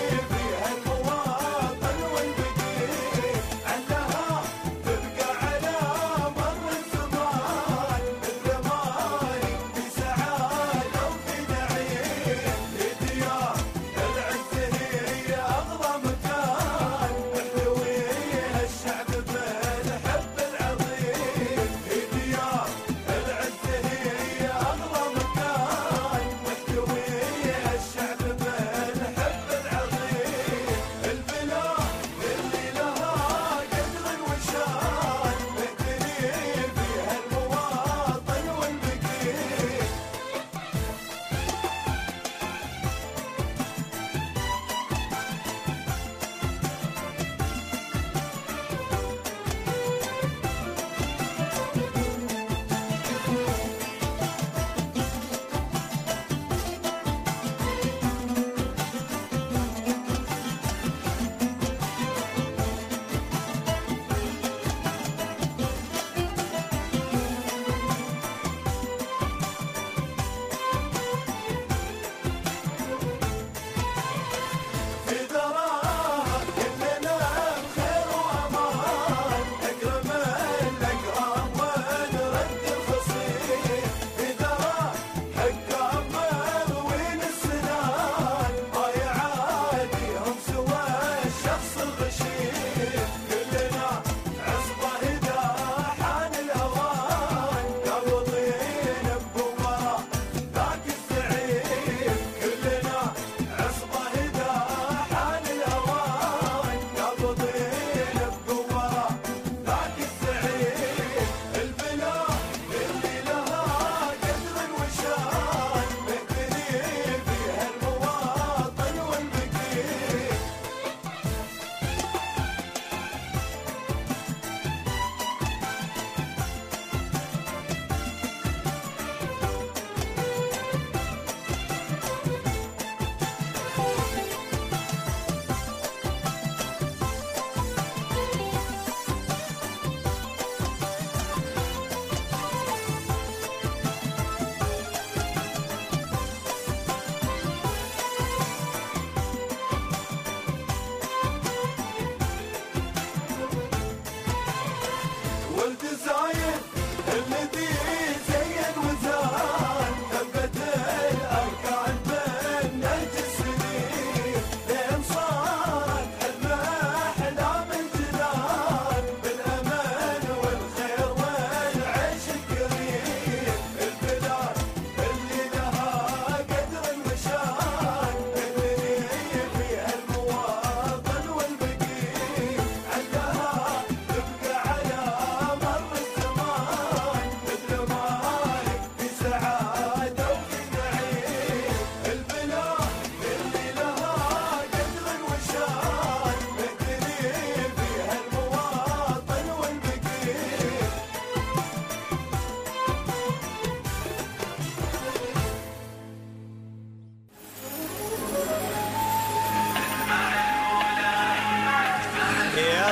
يا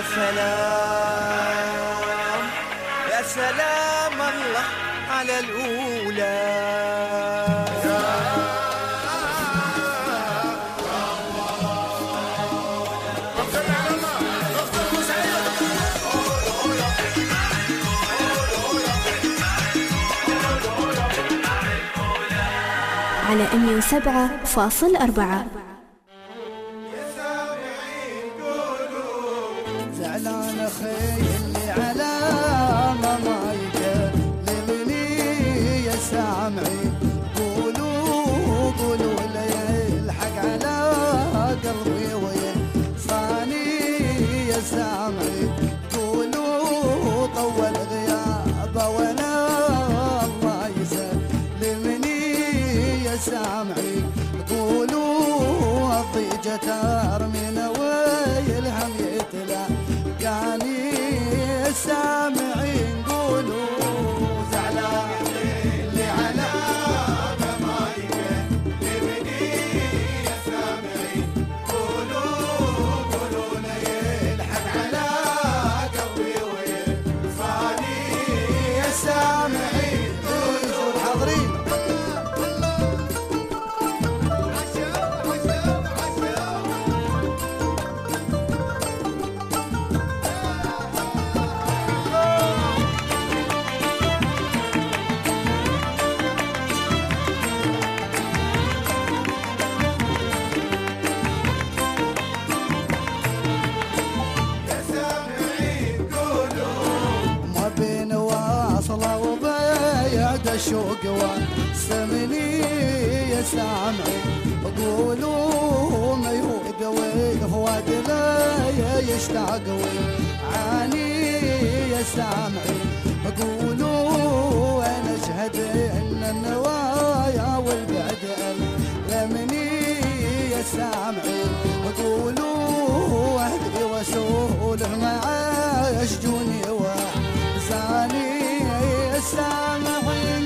سلام يا سلام الله على الأولى. على 107.4. زعلان اخي اللي على مايك لمني يا سامعي، قولوا لي الحق على قلبي وين صاني يا سامعي، قولوا طول غيابه وانا الله يسلمني يا سامعي، قولوا الضيجة ارمينا ويلهم يتلا كاني سامعين، قولوا زعلان اللي على مايك لمني يا سامعين، قولوا لي الحق على قلبي وين صاني يا سامعين، قولوا حاضرين. الشوق وسمني يا سامعي، قولوا ما يقوي فؤاد لا يشتاق عاني يا سامعي، قولوا انا اشهد ان النوايا والبعد لمني يا سامعي، قولوا اهدي واسوله معاي اشجوني وزاني يا سامعي،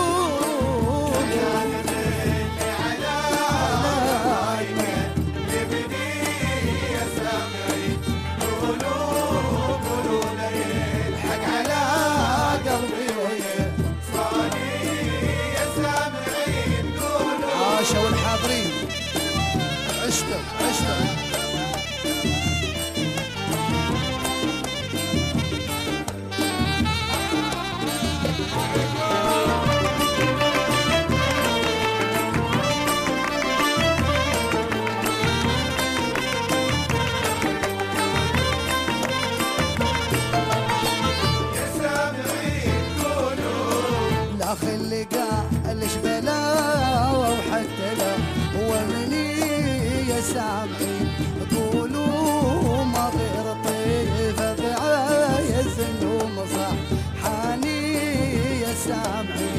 والحاضرين عشتم الاخ اللي قال شبلا وحتى لا هو مني يا سامعي، قولوا ما غير طيفه بعايز انه مصحاني يا سامعي،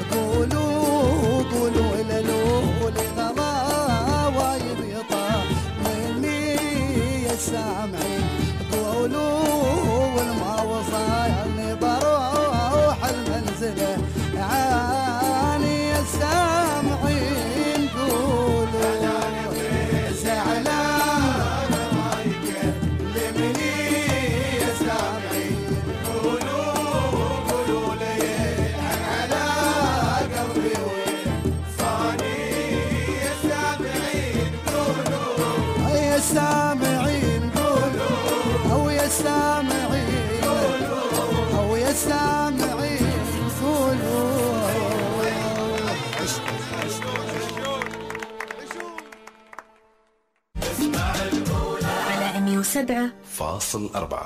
قولوا للولي غلا ويبيضا مني يا سامعي، قولوا والما وصلني بروح المنزله عاني يا سامعين، قولوا زعلان مايك لمني يا سامعين، قولوا لي الحق على قلبي وين صاني يا سامعين، قولوا يا سامعين، قولوا او يا سامعين، او يا سامعين، قولوا على 107.4.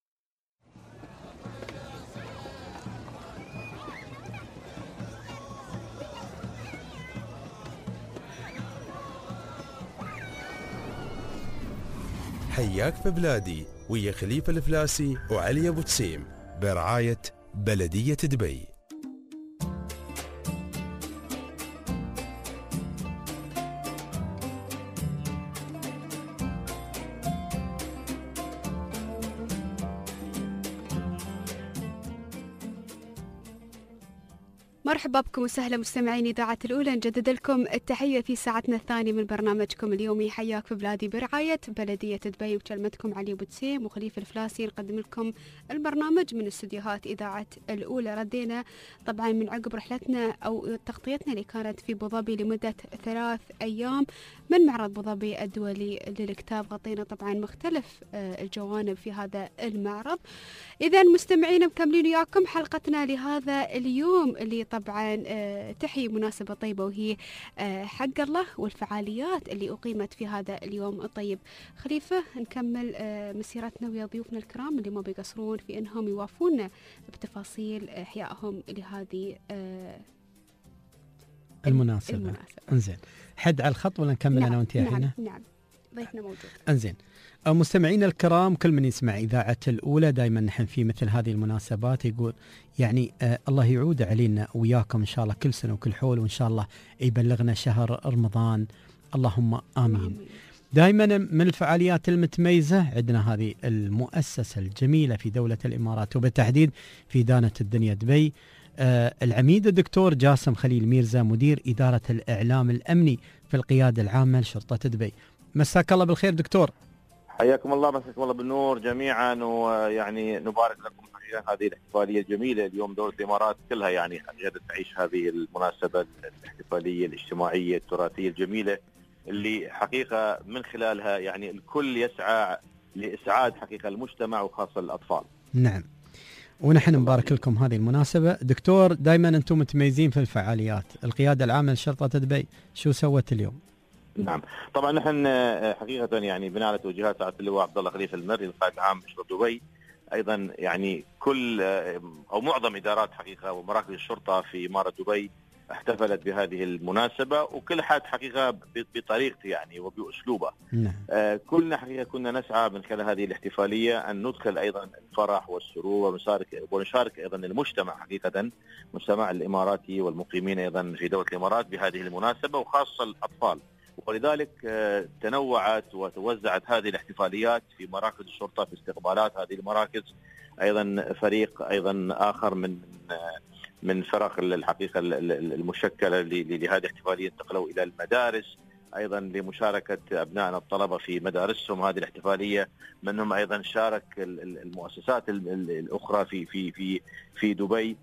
حياك في بلادي ويا خليفة الفلاسي وعلي أبو تسيم برعاية بلدية دبي. مرحبا بكم وسهلا مستمعين إذاعة الأولى، نجدد لكم التحية في ساعتنا الثانية من برنامجكم اليومي حياك في بلادي برعاية بلدية دبي، وكلمتكم علي بوتسيم وخليفة الفلاسي. نقدم لكم البرنامج من استديوهات إذاعة الأولى. ردينا طبعا من عقب رحلتنا أو تغطيتنا اللي كانت في أبوظبي لمدة 3 أيام من معرض أبوظبي الدولي للكتاب. غطينا طبعا مختلف الجوانب في هذا المعرض. إذا مستمعين مكملين وياكم حلقتنا لهذا اليوم اللي طبعا تحيي مناسبة طيبة وهي حق الله والفعاليات اللي أقيمت في هذا اليوم الطيب. خليفة، نكمل مسيرتنا ويا ضيوفنا الكرام اللي ما بيقصرون في أنهم يوافونا بتفاصيل إحيائهم لهذه المناسبة. انزين، حد على الخط ولا نكمل؟ نعم. أنا وأنت يا حنا؟ نعم، ضيفنا موجود. انزين، مستمعينا الكرام، كل من يسمع إذاعة الأولى دائما نحن في مثل هذه المناسبات يقول يعني الله يعود علينا وياكم إن شاء الله كل سنة وكل حول، وإن شاء الله يبلغنا شهر رمضان، اللهم آمين. دائما من الفعاليات المتميزة عندنا هذه المؤسسة الجميلة في دولة الإمارات وبالتحديد في دانة الدنيا دبي. العميد الدكتور جاسم خليل ميرزا مدير إدارة الإعلام الأمني في القيادة العامة لشرطة دبي. مساك الله بالخير دكتور. حياكم الله، مساكم الله بالنور جميعا، ويعني نبارك لكم حقيقة هذه الاحتفالية الجميلة. اليوم دولة الإمارات كلها يعني حقيقة تعيش هذه المناسبة الاحتفالية الاجتماعية التراثية الجميلة اللي حقيقة من خلالها يعني الكل يسعى لإسعاد حقيقة المجتمع وخاصة الأطفال. نعم، ونحن نبارك لكم هذه المناسبة. دكتور، دائما أنتم متميزين في الفعاليات. القيادة العامة لشرطة دبي شو سوت اليوم؟ نعم، طبعا نحن حقيقة يعني بناء على توجيهات سعادة اللواء عبد الله خليفة المري القائد العام لشرطة دبي، أيضا يعني كل أو معظم إدارات حقيقة ومراكز الشرطة في إمارة دبي احتفلت بهذه المناسبة، وكل حد حقيقة بطريقته يعني وبأسلوبه. نعم. كلنا حقيقة كنا نسعى من خلال هذه الاحتفالية أن ندخل أيضا الفرح والسرور ونشارك أيضا المجتمع حقيقة، المجتمع الإماراتي والمقيمين أيضا في دولة الإمارات بهذه المناسبة وخاصة الأطفال. ولذلك تنوعت وتوزعت هذه الاحتفاليات في مراكز الشرطة في استقبالات هذه المراكز. أيضا فريق أيضا آخر من فرق الحقيقة المشكلة لهذه الاحتفالية انتقلوا إلى المدارس أيضا لمشاركة أبنائنا الطلبة في مدارسهم هذه الاحتفالية. منهم أيضا شارك المؤسسات الأخرى في دبي.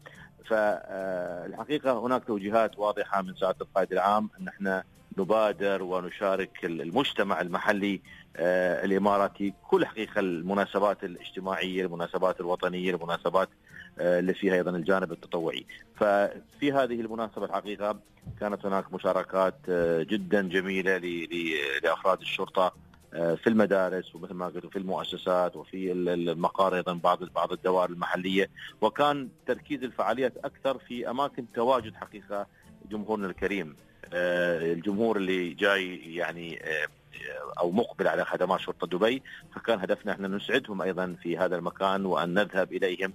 فالحقيقة هناك توجيهات واضحة من سعادة القائد العام أن احنا نبادر ونشارك المجتمع المحلي الإماراتي كل حقيقة المناسبات الاجتماعية، المناسبات الوطنية، المناسبات اللي فيها أيضا الجانب التطوعي. ففي هذه المناسبة الحقيقة كانت هناك مشاركات جدا جميلة لأفراد الشرطة في المدارس ومثل ما قلت في المؤسسات وفي المقار أيضا بعض الدوائر المحلية. وكان تركيز الفعاليات أكثر في أماكن تواجد حقيقة جمهورنا الكريم، الجمهور اللي جاي يعني أو مقبل على خدمات شرطة دبي. فكان هدفنا احنا نسعدهم أيضا في هذا المكان وأن نذهب إليهم.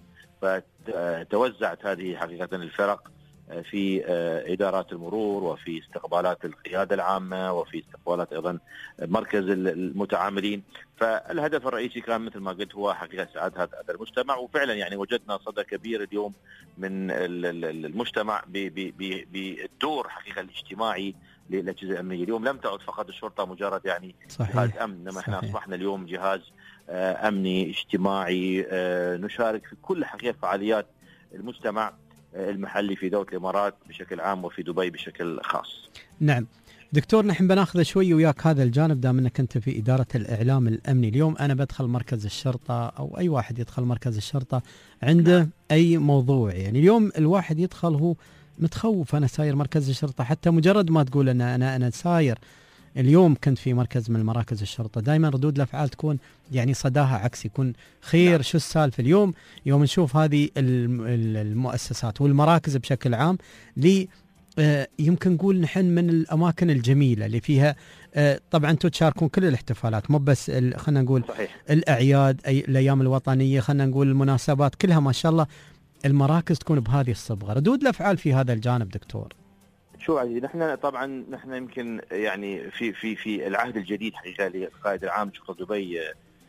فتوزعت هذه حقيقة الفرق في إدارات المرور وفي استقبالات القيادة العامة وفي استقبالات أيضا مركز المتعاملين. فالهدف الرئيسي كان مثل ما قلت هو حقيقة سعادة هذا المجتمع. وفعلا يعني وجدنا صدى كبير اليوم من المجتمع بالدور حقيقة الاجتماعي للأجهزة الأمنية. اليوم لم تعد فقط الشرطة مجرد يعني جهاز أمن، إنما احنا أصبحنا اليوم جهاز أمني اجتماعي نشارك في كل حقيقة فعاليات المجتمع المحلي في دولة الإمارات بشكل عام وفي دبي بشكل خاص. نعم دكتور، نحن بناخذ شوي وياك هذا الجانب دام انك انت في إدارة الإعلام الأمني. اليوم أنا بدخل مركز الشرطة أو أي واحد يدخل مركز الشرطة عنده أي موضوع، يعني اليوم الواحد يدخل هو متخوف، أنا ساير مركز الشرطة، حتى مجرد ما تقول أنا ساير. اليوم كنت في مركز من مراكز الشرطة، دائما ردود الأفعال تكون يعني صداها عكس، يكون خير شو السالفة. اليوم يوم نشوف هذه المؤسسات والمراكز بشكل عام لي يمكن نقول نحن من الأماكن الجميلة اللي فيها طبعا انتم تشاركون كل الاحتفالات، مو بس خلينا نقول صحيح. الأعياد، الأيام الوطنية، خلينا نقول المناسبات كلها ما شاء الله المراكز تكون بهذه الصبغة. ردود الأفعال في هذا الجانب دكتور؟ شو عزيز، نحن يمكن يعني في العهد الجديد حقيقة للقائد العام شرطة دبي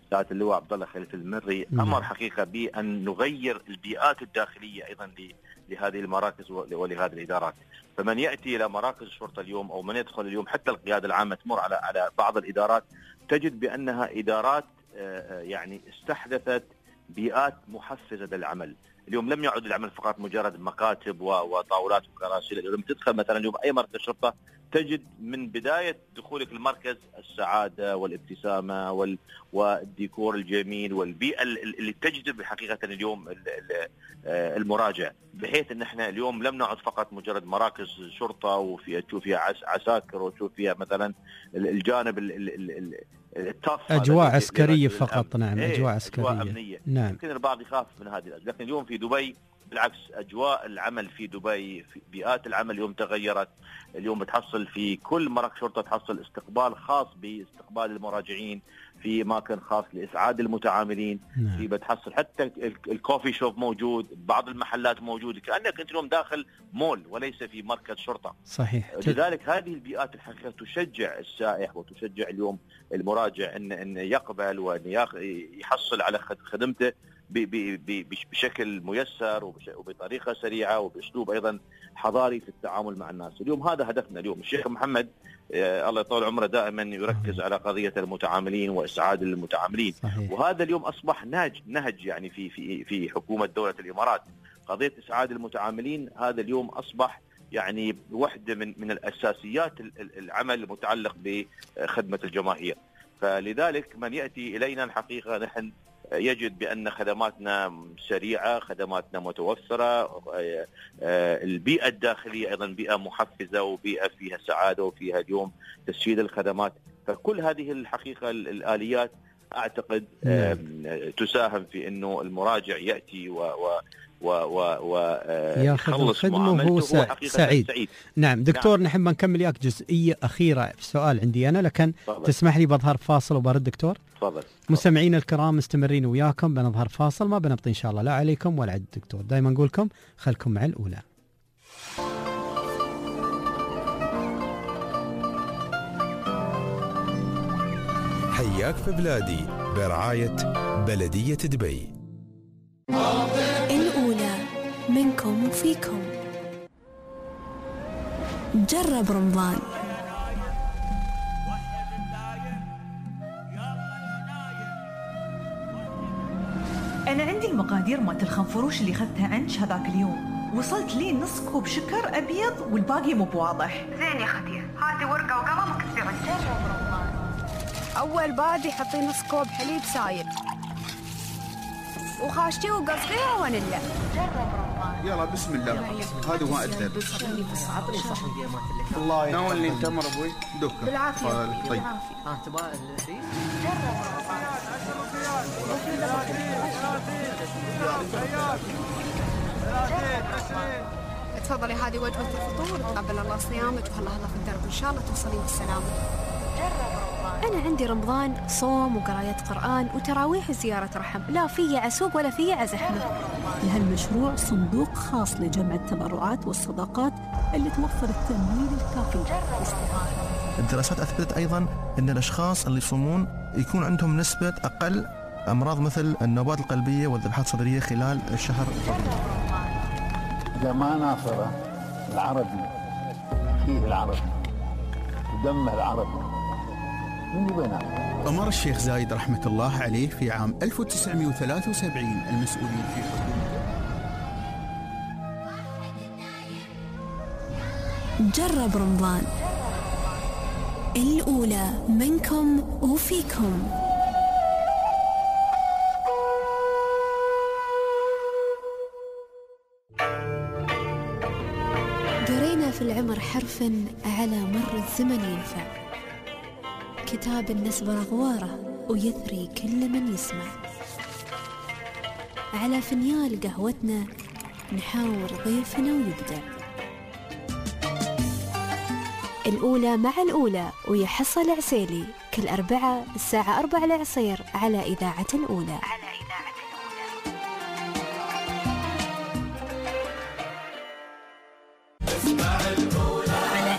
سعادة اللواء عبد الله خليفة المري أمر حقيقة بأن نغير البيئات الداخلية أيضا لهذه المراكز ولهذه الإدارات. فمن يأتي إلى مراكز الشرطة اليوم أو من يدخل اليوم حتى القيادة العامة تمر على بعض الإدارات تجد بأنها إدارات يعني استحدثت بيئات محفزة للعمل. اليوم لم يعد العمل فقط مجرد مكاتب وطاولات وكراسي. اليوم تدخل مثلا اليوم أي مركز شرطة تجد من بداية دخولك المركز السعادة والابتسامة والديكور الجميل والبيئة اللي تجذب حقيقة اليوم المراجع، بحيث ان احنا اليوم لم نعد فقط مجرد مراكز شرطة تشوف فيها عساكر وتشوف فيها مثلا الجانب التاف، أجواء عسكرية فقط. نعم، أجواء عسكرية، أجواء أمنية. نعم. يمكن البعض يخاف من هذه الأجواء، لكن اليوم في دبي بالعكس أجواء العمل في دبي، في بيئات العمل اليوم تغيرت. اليوم بتحصل في كل مركز شرطة تحصل استقبال خاص باستقبال المراجعين، في أماكن خاص لإسعاد المتعاملين. نعم. في بتحصل حتى الكوفي شوب موجود، بعض المحلات موجودة، كأنك أنت اليوم داخل مول وليس في مركز شرطة. صحيح. لذلك هذه البيئات الحقيقة تشجع السائح وتشجع اليوم المراجع أن يقبل وأن يحصل على خدمته بشكل ميسر وبطريقة سريعة وبأسلوب أيضا حضاري في التعامل مع الناس. اليوم هذا هدفنا. اليوم الشيخ محمد الله يطول عمره دائما يركز على قضية المتعاملين وإسعاد المتعاملين. صحيح. وهذا اليوم أصبح نهج يعني في حكومة دولة الإمارات. قضية إسعاد المتعاملين هذا اليوم أصبح يعني واحدة من الأساسيات العمل المتعلق بخدمة الجماهير. فلذلك من يأتي إلينا الحقيقة نحن يجد بأن خدماتنا سريعة، خدماتنا متوفرة، البيئة الداخلية أيضا بيئة محفزة وبيئة فيها سعادة وفيها اليوم تسهيل الخدمات. فكل هذه الحقيقة الآليات أعتقد تساهم في أنه المراجع يأتي ياخذ الخدمة وهو سعيد. نعم دكتور، نحب نكمل ياك جزئية أخيرة في سؤال عندي أنا، لكن تسمح لي بظهر فاصل وبرد دكتور. تفضل. مستمعين الكرام مستمرين وياكم، بنظهر فاصل ما بنبطي إن شاء الله لا عليكم ولا على الدكتور. دائما نقولكم خلكم مع الأولى. حياك في بلادي برعاية بلدية دبي. الأولى منكم وفيكم. جرب رمضان. أنا عندي المقادير مالت الخنفروش اللي أخذتها عنش هذاك اليوم. وصلت لي نص كوب شكر أبيض والباقي مو بواضح. زين يا ختي، هاتي ورقة وقلم وكتبي عندك. أول بادي حطي نص كوب حليب سايل وخاشتي وقصقيها ونلا. يلا بسم الله. هذا هو أدلل. الله ناولني تمر أبوي دوكا. بالعافية. طيب. تبغى الريد؟ تفضلي، هذه وجبة الفطور. قبل الله صيامك وهلا هلا في الدرب إن شاء الله توصلين بالسلامة. أنا عندي رمضان صوم وقراية قرآن وتراويح وزيارة رحم، لا فيه عسوق ولا فيه عزحمة. لهالمشروع صندوق خاص لجمع التبرعات والصدقات اللي توفر التمويل الكافي. الدراسات أثبتت أيضا أن الأشخاص اللي يصومون يكون عندهم نسبة أقل أمراض مثل النوبات القلبية والذبحات الصدرية خلال الشهر الرمضاني. إذا ما ناصر العربي فيه العربي ودمه العربي من يبنى. أمر الشيخ زايد رحمة الله عليه في عام 1973 المسؤولين في حكومته. جرب رمضان. الأولى منكم وفيكم. قرينا في العمر حرفا على مر الزمن ينفع، كتاب النسب غواره ويثري كل من يسمع. على فنيال قهوتنا نحاور ضيفنا ويبدع. الأولى مع الأولى ويحصل عسيلي كل أربعة الساعة 4 العصير على إذاعة الأولى. على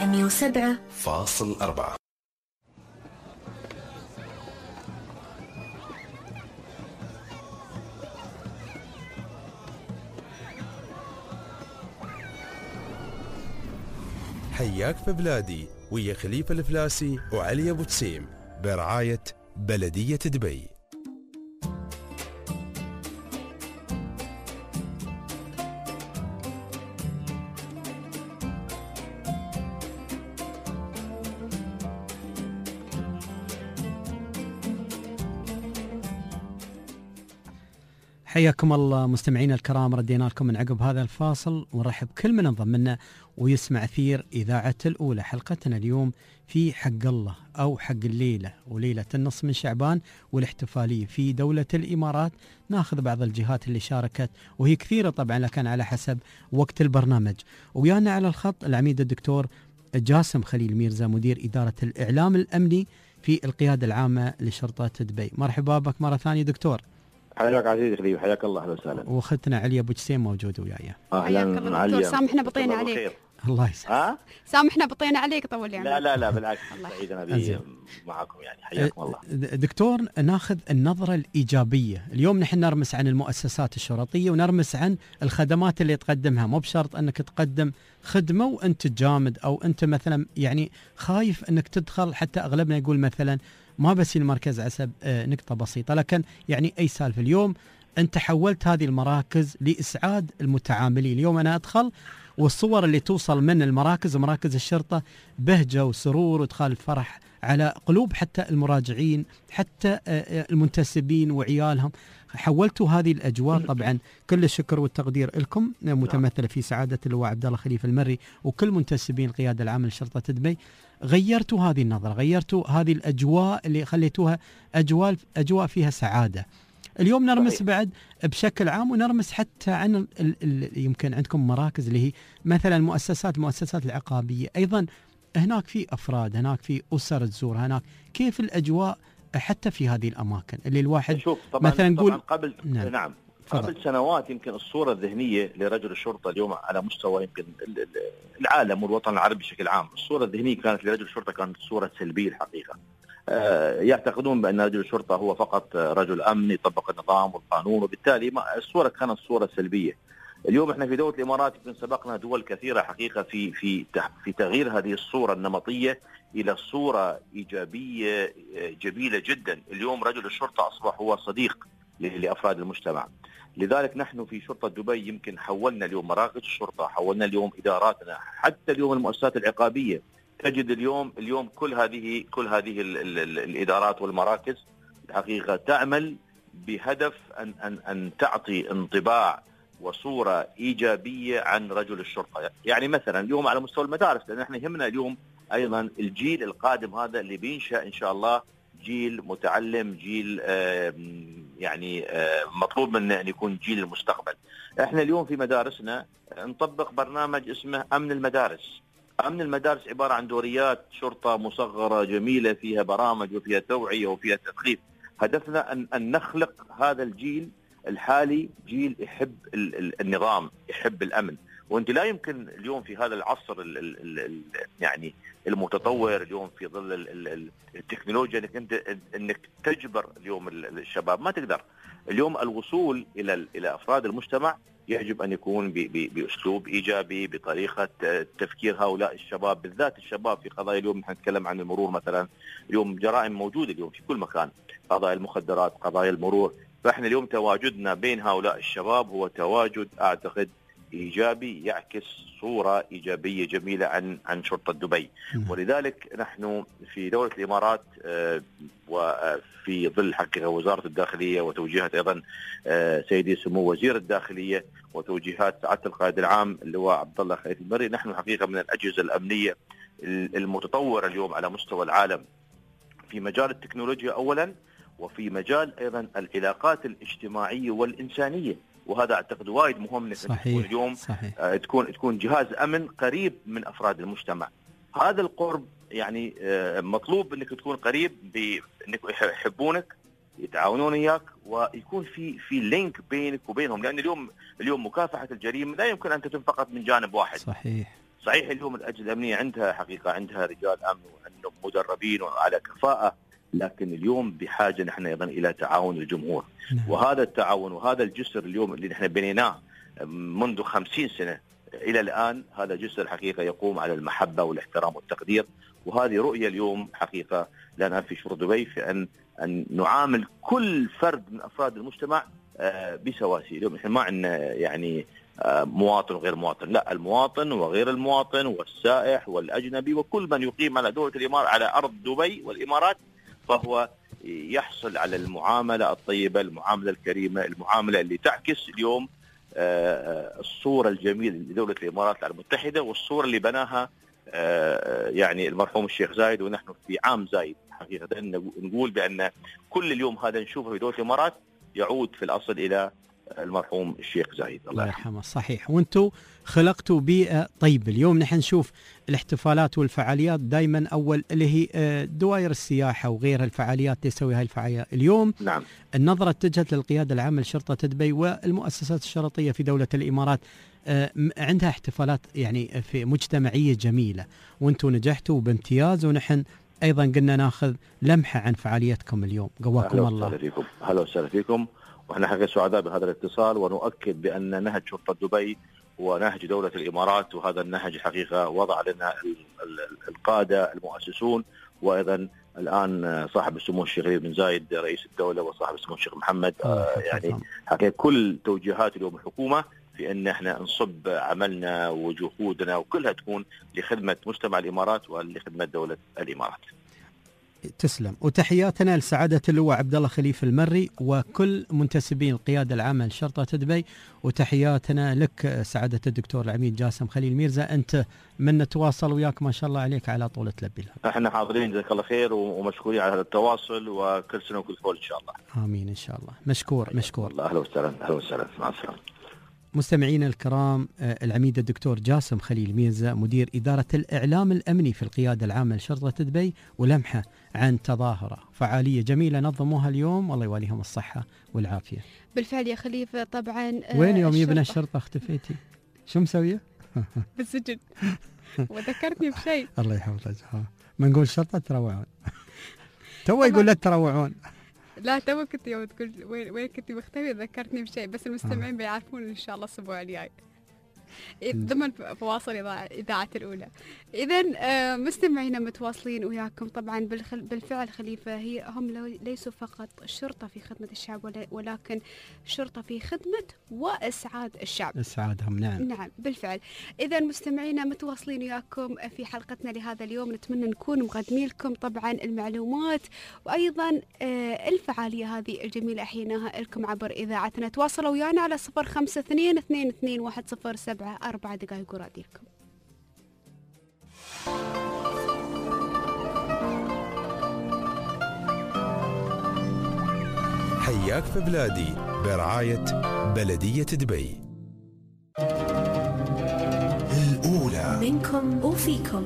107.4. حياك في بلادي ويا خليفة الفلاسي وعلي أبو تسيم برعاية بلدية دبي. حياكم الله مستمعينا الكرام، ردينا لكم من عقب هذا الفاصل ونرحب كل من انضم لنا ويسمع أثير إذاعة الأولى. حلقتنا اليوم في حق الله أو حق الليلة وليلة النصف من شعبان والاحتفالية في دولة الإمارات. ناخذ بعض الجهات اللي شاركت وهي كثيرة طبعا لكن على حسب وقت البرنامج. ويانا على الخط العميد الدكتور جاسم خليل ميرزا مدير إدارة الإعلام الأمني في القيادة العامة لشرطة دبي. مرحبا بك مرة ثانية دكتور. حياك عزيزي خليل، حياك الله، اهلا وسهلا. واختنا علي ابو جسيم موجود وياي. اهلا علي. سامحنا بطينا عليك. الله يسعدك. سامحنا بطينا عليك طول يعني. لا بالعكس، سعيد انا بي معكم يعني، حياكم الله. دكتور، ناخذ النظرة الإيجابية. اليوم نحن نرمس عن المؤسسات الشرطية ونرمس عن الخدمات اللي تقدمها، مو بشرط انك تقدم خدمة وانت جامد او انت مثلا يعني خايف انك تدخل. حتى اغلبنا يقول مثلا ما بس المركز عسب نقطة بسيطة، لكن يعني أي سالفة. اليوم أنت حولت هذه المراكز لإسعاد المتعاملين. اليوم أنا أدخل والصور اللي توصل من المراكز ومراكز الشرطة بهجة وسرور وإدخال الفرح على قلوب حتى المراجعين حتى المنتسبين وعيالهم. حولتوا هذه الأجواء، طبعا كل الشكر والتقدير لكم، متمثلة في سعادة اللواء عبد الله خليفة المري وكل منتسبين القيادة العامة لشرطة دبي. غيرتوا هذه النظرة، غيرتوا هذه الأجواء اللي خليتوها أجواء فيها سعادة. اليوم نرمس بعد بشكل عام ونرمس حتى عن يمكن عندكم مراكز اللي هي مثلا المؤسسات العقابية أيضا. هناك في أفراد، هناك في أسر تزور، هناك كيف الأجواء حتى في هذه الأماكن اللي الواحد مثلا نقول قبل نعم قبل سنوات يمكن الصورة الذهنية لرجل الشرطة اليوم على مستوى يمكن العالم والوطن العربي بشكل عام، الصورة الذهنية كانت لرجل الشرطة كانت صورة سلبية الحقيقة. يعتقدون بأن رجل الشرطة هو فقط رجل أمن يطبق النظام والقانون، وبالتالي الصورة كانت صورة سلبية. اليوم احنا في دولة الإمارات يمكن سبقنا دول كثيرة حقيقة في تغيير هذه الصورة النمطية إلى صورة إيجابية جميلة جدا. اليوم رجل الشرطة أصبح هو صديق لأفراد المجتمع. لذلك نحن في شرطة دبي يمكن حولنا اليوم مراكز الشرطة، حولنا اليوم إداراتنا، حتى اليوم المؤسسات العقابية. تجد اليوم كل هذه الإدارات والمراكز الحقيقة تعمل بهدف أن تعطي انطباع وصورة إيجابية عن رجل الشرطة. يعني مثلا اليوم على مستوى المدارس، لأن احنا يهمنا اليوم أيضا الجيل القادم هذا اللي بينشأ إن شاء الله جيل متعلم، جيل يعني مطلوب منه أن يكون جيل المستقبل. احنا اليوم في مدارسنا نطبق برنامج اسمه أمن المدارس. أمن المدارس عبارة عن دوريات شرطة مصغرة جميلة فيها برامج وفيها توعية وفيها تثقيف. هدفنا أن نخلق هذا الجيل الحالي جيل يحب النظام، يحب الأمن. وانت لا يمكن اليوم في هذا العصر يعني المتطور اليوم في ظل التكنولوجيا انك تجبر اليوم الشباب، ما تقدر. اليوم الوصول الى افراد المجتمع يجب ان يكون باسلوب ايجابي، بطريقه تفكير هؤلاء الشباب، بالذات الشباب في قضايا. اليوم نحن نتكلم عن المرور مثلا، اليوم جرائم موجوده اليوم في كل مكان، قضايا المخدرات، قضايا المرور. فاحنا اليوم تواجدنا بين هؤلاء الشباب هو تواجد اعتقد ايجابي، يعكس صوره ايجابيه جميله عن شرطه دبي. ولذلك نحن في دوله الامارات وفي ظل حقيقه وزاره الداخليه وتوجيهات ايضا سيدي سمو وزير الداخليه وتوجيهات سعاده القائد العام اللواء عبد الله خليفة المري، نحن حقيقه من الاجهزه الامنيه المتطوره اليوم على مستوى العالم في مجال التكنولوجيا اولا، وفي مجال ايضا العلاقات الاجتماعيه والانسانيه. وهذا اعتقد وايد مهم انك تكون اليوم تكون جهاز امن قريب من افراد المجتمع. هذا القرب يعني مطلوب انك تكون قريب، انك يحبونك، يتعاونون وياك، ويكون في لينك بينك وبينهم. لان اليوم مكافحه الجريمه لا يمكن ان تتم فقط من جانب واحد. صحيح اليوم الاجهزه الامنيه عندها حقيقه عندها رجال امن وعندهم مدربين وعلى كفاءه، لكن اليوم بحاجه نحن ايضا الى تعاون الجمهور. وهذا التعاون وهذا الجسر اليوم اللي نحن بنيناه منذ 50 سنه إلى الآن هذا جسر الحقيقة يقوم على المحبة والاحترام والتقدير، وهذه رؤية اليوم حقيقة لنا في شروط دبي في أن نعامل كل فرد من أفراد المجتمع بسواسية. اليوم إحنا ما عندنا يعني مواطن وغير مواطن، لا، المواطن وغير المواطن والسائح والأجنبي وكل من يقيم على دولة الإمارات على أرض دبي والإمارات فهو يحصل على المعاملة الطيبة، المعاملة الكريمة، المعاملة اللي تعكس اليوم الصورة الجميلة لدولة الإمارات المتحدة والصورة اللي بناها يعني المرحوم الشيخ زايد. ونحن في عام زايد حقيقة نقول بأن كل اليوم هذا نشوفه في دولة الإمارات يعود في الأصل إلى المرحوم الشيخ زايد الله يرحمه. صحيح. وانتم خلقتوا بيئة طيبة. اليوم نحن نشوف الاحتفالات والفعاليات دائما أول اللي هي دوائر السياحة وغيرها الفعاليات تسوي هاي الفعاليات. اليوم نعم النظرة اتجهت للقيادة العامة لشرطة دبي والمؤسسات الشرطية في دولة الإمارات، عندها احتفالات يعني في مجتمعية جميلة، وانتم نجحتوا بامتياز، ونحن أيضا قلنا ناخذ لمحة عن فعاليتكم اليوم. قواكم الله. أهلا وسهلا فيكم، ونحن حقيقة سعداء بهذا الاتصال، ونؤكد بأن نهج شرطة دبي هو نهج دولة الإمارات، وهذا النهج الحقيقة وضع لنا القادة المؤسسون، وأيضا الآن صاحب السمو الشيخ خليل بن زايد رئيس الدولة وصاحب السمو الشيخ محمد. يعني حقيقة كل توجيهات اليوم الحكومة في أن احنا نصب عملنا وجهودنا وكلها تكون لخدمة مجتمع الإمارات ولخدمة دولة الإمارات. تسلم. وتحياتنا لسعادة اللواء عبد الله خليفة المري وكل منتسبين القيادة العامة لشرطة دبي، وتحياتنا لك سعادة الدكتور العميد جاسم خليل ميرزا. أنت من نتواصل وياك ما شاء الله عليك على طول تلبي لها. احنا حاضرين جزاك الله خير ومشكورين على هذا التواصل، وكل سنة وكل فول إن شاء الله. آمين إن شاء الله. مشكور. الله. أهلا وسهلا. أهلا وسهلا. مع السلامة. مستمعينا الكرام، العميد الدكتور جاسم خليل ميرزا مدير إدارة الإعلام الأمني في القيادة العامة لشرطة دبي، ولمحة عن تظاهرة فعالية جميلة نظموها اليوم، الله يواليهم الصحة والعافية. بالفعل يا خليفة. طبعا وين يوم يبنى الشرطة اختفيتي؟ شو مسوية؟ بالسجن. وذكرتني بشيء. الله يحفظك. ما نقول شرطة تروعون. تو يقول لا تروعون. لا تو كنت يوم تقول وين كنت مختفي ذكرتني بشيء، بس المستمعين بيعرفون ان شاء الله الاسبوع الجاي ضمن فواصل إذاعة الأولى. إذن مستمعينا متواصلين وياكم. طبعا بالفعل خليفة هم ليسوا فقط شرطة في خدمة الشعب، ولكن شرطة في خدمة وإسعاد الشعب. إسعادهم. نعم بالفعل. إذن مستمعينا متواصلين وياكم في حلقتنا لهذا اليوم. نتمنى نكون مقدمين لكم طبعا المعلومات وأيضا الفعالية هذه الجميلة أحيناها لكم عبر إذاعتنا. تواصلوا ويانا على 05222107 4 دقائق وراديكم. حياك في بلادي برعاية بلدية دبي. الأولى منكم وفيكم.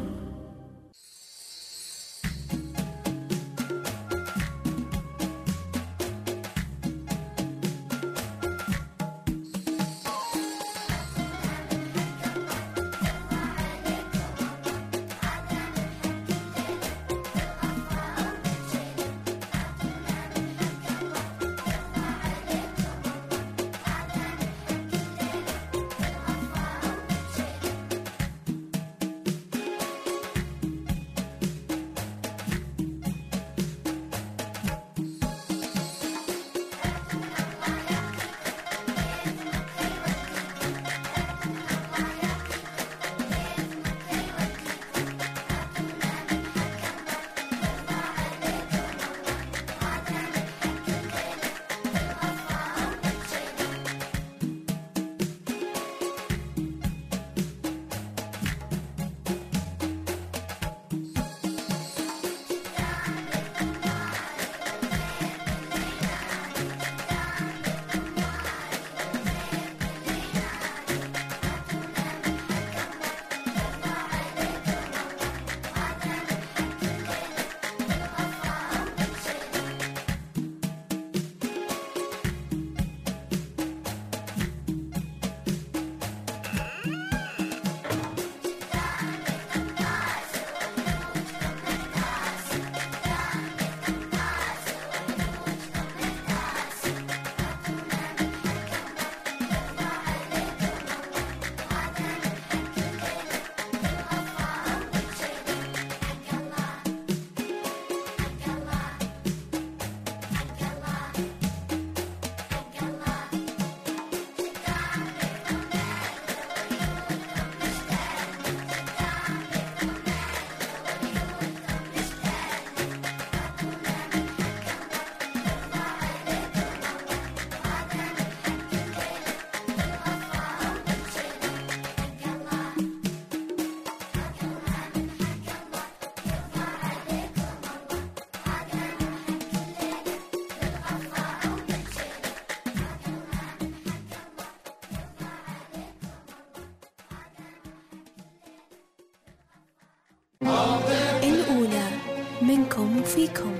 فيكم.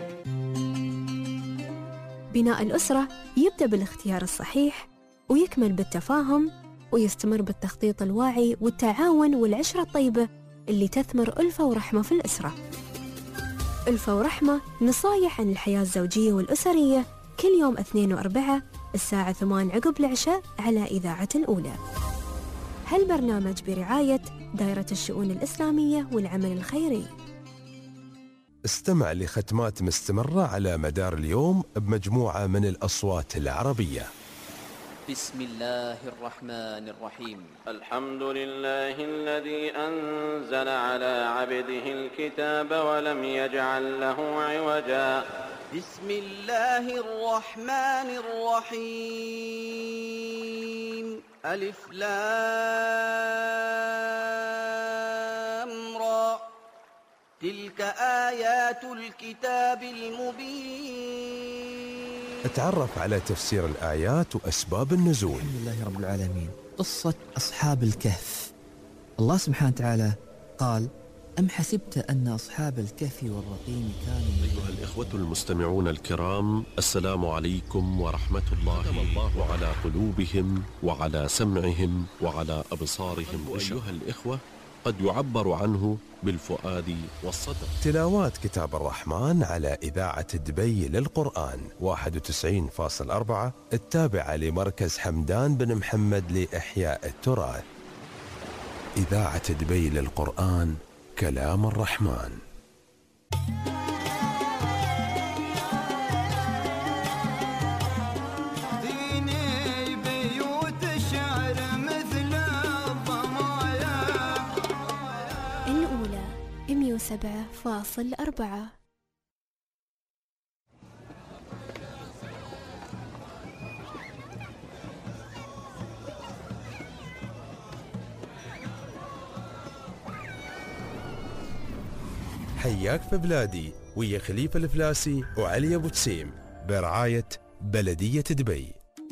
بناء الأسرة يبدأ بالاختيار الصحيح ويكمل بالتفاهم ويستمر بالتخطيط الواعي والتعاون والعشرة الطيبة اللي تثمر ألفة ورحمة في الأسرة. ألفة ورحمة نصايح عن الحياة الزوجية والأسرية كل يوم 2 و4 الساعة 8 عقب العشاء على إذاعة الأولى. هالبرنامج برعاية دائرة الشؤون الإسلامية والعمل الخيري. استمع لختمات مستمرة على مدار اليوم بمجموعة من الأصوات العربية. بسم الله الرحمن الرحيم. الحمد لله الذي أنزل على عبده الكتاب ولم يجعل له عوجا. بسم الله الرحمن الرحيم. ألف لام را. تلك آيات الكتاب المبين. اتعرف على تفسير الآيات وأسباب النزول. الحمد لله رب العالمين. قصة أصحاب الكهف. الله سبحانه وتعالى قال: أم حسبت أن أصحاب الكهف والرقيم كانوا. أيها الإخوة المستمعون الكرام، السلام عليكم ورحمة الله وعلى قلوبهم وعلى سمعهم وعلى أبصارهم. أيها الإخوة، قد يعبر عنه بالفؤاد والصدر. تلاوات كتاب الرحمن على إذاعة دبي للقرآن 91.4 التابعة لمركز حمدان بن محمد لإحياء التراث. إذاعة دبي للقرآن، كلام الرحمن. الأولى 107.4. حياك في بلادي ويا خليفة الفلاسي وعلي أبو تسيم برعاية بلدية دبي.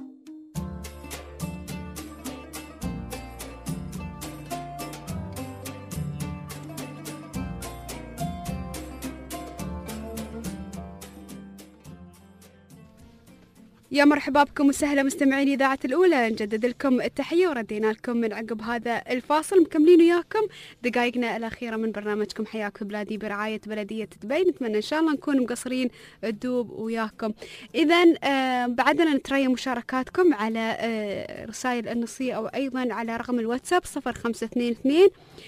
يا مرحبا بكم وسهلا مستمعين إذاعة الأولى. نجدد لكم التحية وردينا لكم من عقب هذا الفاصل مكملين وياكم دقائقنا الأخيرة من برنامجكم حياك في بلادي برعاية بلدية دبي. نتمنى إن شاء الله نكون مقصرين الدوب وياكم. إذن بعدنا نتريا مشاركاتكم على رسائل النصية أو أيضا على رقم الواتساب 0522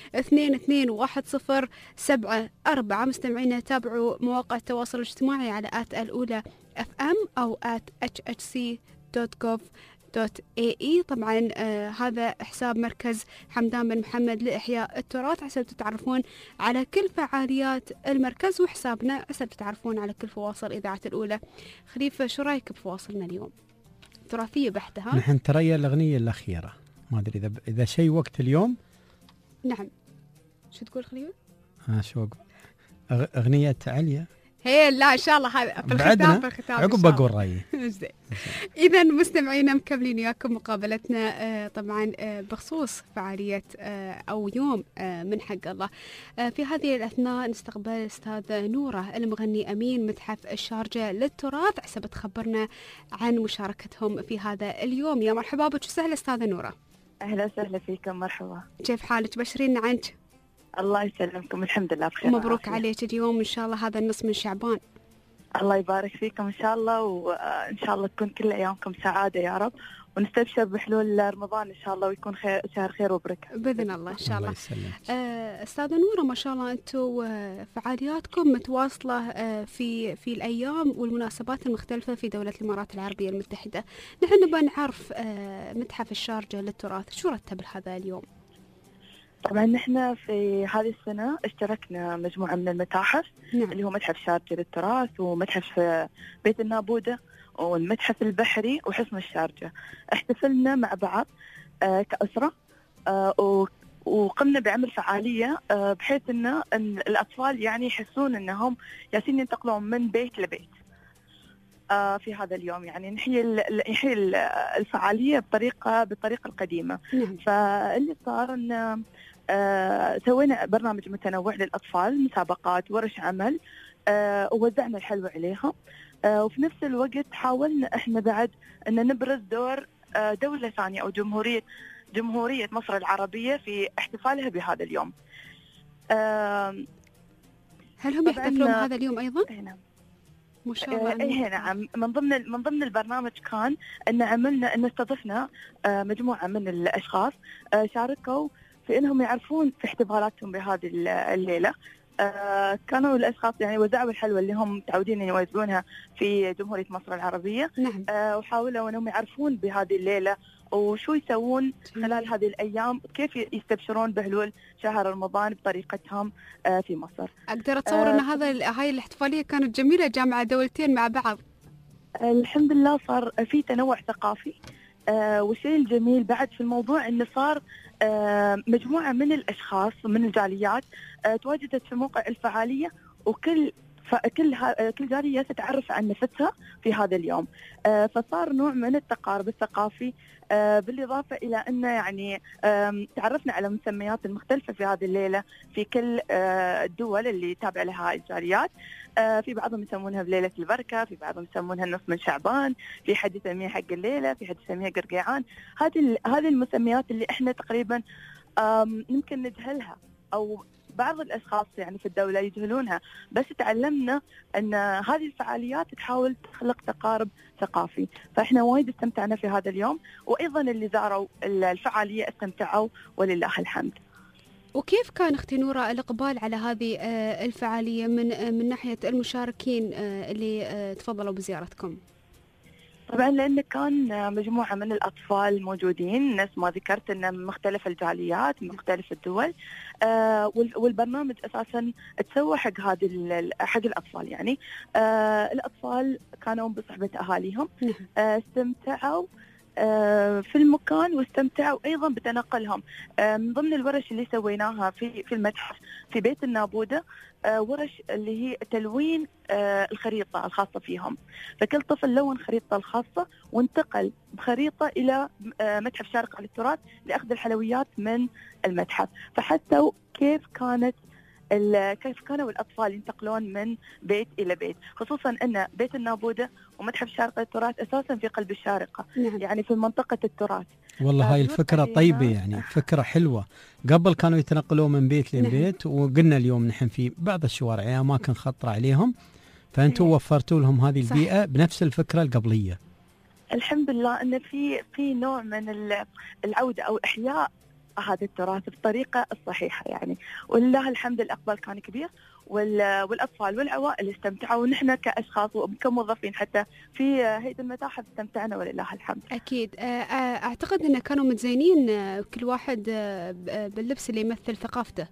221074. مستمعينا تابعوا مواقع التواصل الاجتماعي على الأولى FM أو @hhc.gov.ae. طبعا هذا حساب مركز حمدان بن محمد لإحياء التراث، عشان تتعرفون على كل فعاليات المركز، وحسابنا عشان تتعرفون على كل فواصل إذاعة الأولى. خليفة، شو رأيك بفواصلنا اليوم؟ تراثية بحتة ها؟ نحن تريا الأغنية الأخيرة، ما أدري إذا شيء وقت اليوم. نعم. شو تقول خليفة؟ شو أقول؟ أغنية عليا. هي لا ان شاء الله هذا في الختام عقب بقول رايي. اذا مستمعينا مكملين وياكم مقابلتنا طبعا بخصوص فعاليه او يوم من حق الله. في هذه الاثناء نستقبل الاستاذ نوره المغني امين متحف الشارجه للتراث، حسب تخبرنا عن مشاركتهم في هذا اليوم. يا مرحبا بك وسهلا استاذه نوره. اهلا وسهلا فيكم. مرحبا. كيف حالك؟ بشرينا عنك. الله يسلمكم، الحمد لله بخير. مبروك عليك اليوم، إن شاء الله هذا النص من شعبان. الله يبارك فيكم إن شاء الله، وإن شاء الله تكون كل أيامكم سعادة يا رب، ونستبشر بحلول رمضان إن شاء الله ويكون شهر خير وبركة بإذن الله إن شاء الله. أستاذة نورة، ما شاء الله أنتم فعالياتكم متواصلة في الأيام والمناسبات المختلفة في دولة الإمارات العربية المتحدة. نحن نبغى نعرف متحف الشارجة للتراث شو رتب هذا اليوم؟ طبعا نحن في هذه السنة اشتركنا مجموعة من المتاحف. نعم. اللي هو متحف شارجة للتراث ومتحف بيت النابودة والمتحف البحري وحصن الشارجة. احتفلنا مع بعض كأسرة وقمنا بعمل فعالية بحيث إن الأطفال يعني يحسون أنهم ياسين ينتقلون من بيت لبيت في هذا اليوم. يعني نحيي الفعالية بالطريقة القديمة. نعم. فاللي صار أن سوينا برنامج متنوع للأطفال، مسابقات، ورش عمل، ووزعنا الحلوى عليهم. وفي نفس الوقت حاولنا احنا بعد ان نبرز دور دولة ثانية او جمهورية مصر العربية في احتفالها بهذا اليوم. هل هم يحتفلون بهذا اليوم ايضا؟ نعم. ما شاء الله. ايه نعم، من ضمن البرنامج كان ان عملنا ان استضفنا مجموعة من الاشخاص شاركوا في انهم يعرفون في احتفالاتهم بهذه الليلة. كانوا الاشخاص يعني وزعوا الحلوى اللي هم متعودين ان يوزعونها في جمهورية مصر العربية. نعم. وحاولوا انهم يعرفون بهذه الليلة وشو يسوون خلال هذه الايام، كيف يستبشرون بحلول شهر رمضان بطريقتهم في مصر. اقدر اتصور ان هاي الاحتفالية كانت جميلة، جامعة دولتين مع بعض. الحمد لله صار في تنوع ثقافي. والشيء الجميل بعد في الموضوع انه صار مجموعة من الاشخاص من الجاليات تواجدت في موقع الفعالية، وكل جالية تتعرف عن نفسها في هذا اليوم. فصار نوع من التقارب الثقافي، بالإضافة إلى أن يعني تعرفنا على مسميات المختلفة في هذه الليلة في كل الدول اللي تابع لها الجاليات. في بعضهم يسمونها بليلة البركة، في بعضهم يسمونها النصف من شعبان، في حد يسميها حق الليلة، في حد يسميها قرقيعان. هذه المسميات اللي احنا تقريبا يمكن نجهلها أو بعض الأشخاص يعني في الدولة يجهلونها، بس تعلمنا أن هذه الفعاليات تحاول تخلق تقارب ثقافي. فإحنا وايد استمتعنا في هذا اليوم، وأيضا اللي زاروا الفعالية استمتعوا ولله الحمد. وكيف كان أختي نورة الإقبال على هذه الفعالية من ناحية المشاركين اللي تفضلوا بزيارتكم؟ طبعا لأن كان مجموعة من الأطفال موجودين، نفس ما ذكرت أن من مختلف الجاليات من مختلف الدول. والبرنامج أساسا تسوى حق حق الأطفال يعني. الأطفال كانوا بصحبة أهاليهم، استمتعوا في المكان واستمتعوا أيضا بتنقلهم. من ضمن الورش اللي سويناها في المتحف في بيت النابودة، ورش اللي هي تلوين الخريطة الخاصة فيهم. فكل طفل لون خريطة الخاصة وانتقل بخريطة إلى متحف شارقة للتراث لأخذ الحلويات من المتحف. فحسوا كيف كانوا الأطفال ينتقلون من بيت إلى بيت، خصوصا أن بيت النابودة ومتحف شارقة للتراث أساسا في قلب الشارقة. نعم. يعني في منطقة التراث. والله هاي الفكرة طيبة، يعني فكرة حلوة. قبل كانوا يتنقلون من بيت لبيت، وقلنا اليوم نحن في بعض الشوارع أماكن خطرة عليهم، فأنتم وفرتوا لهم هذه البيئة بنفس الفكرة القبلية. الحمد لله أن في نوع من العودة أو إحياء هذا التراث بالطريقة الصحيحة يعني. ولله الحمد الإقبال كان كبير، والأطفال والعوائل استمتعوا، ونحن كأشخاص وكموظفين حتى في هيئة المتاحف استمتعنا ولله الحمد. أكيد. أعتقد أن كانوا متزينين كل واحد باللبس اللي يمثل ثقافته.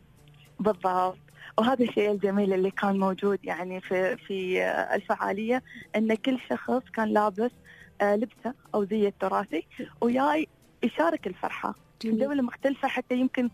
بالضبط. وهذا الشيء الجميل اللي كان موجود يعني في الفعالية، أن كل شخص كان لابس لبسه أو زي التراثي وياي يشارك الفرحة من دولة مختلفة، حتى يمكن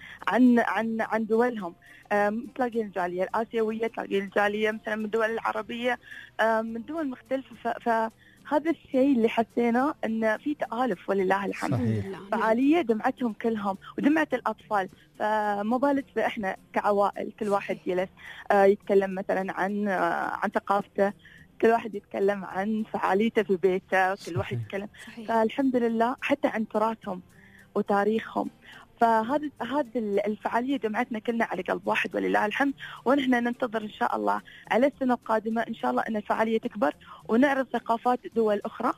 عن دولهم. تلاقي الجالية الآسيوية، تلاقي الجالية مثلا من الدول العربية، من دول مختلفة. فهذا الشيء اللي حسينا أن في تآلف ولله الحمد. فعالية جمعتهم كلهم وجمعت الأطفال. فما بالك إحنا كعوائل كل واحد جلس يتكلم مثلا عن ثقافته، كل واحد يتكلم عن فعاليته في بيته، كل واحد يتكلم. فالحمد لله حتى عن تراثهم وتاريخهم. فهذا الفعالية جمعتنا كلنا على قلب واحد ولله الحمد. ونحن ننتظر إن شاء الله على السنة القادمة إن شاء الله أن الفعالية تكبر ونعرض ثقافات دول أخرى،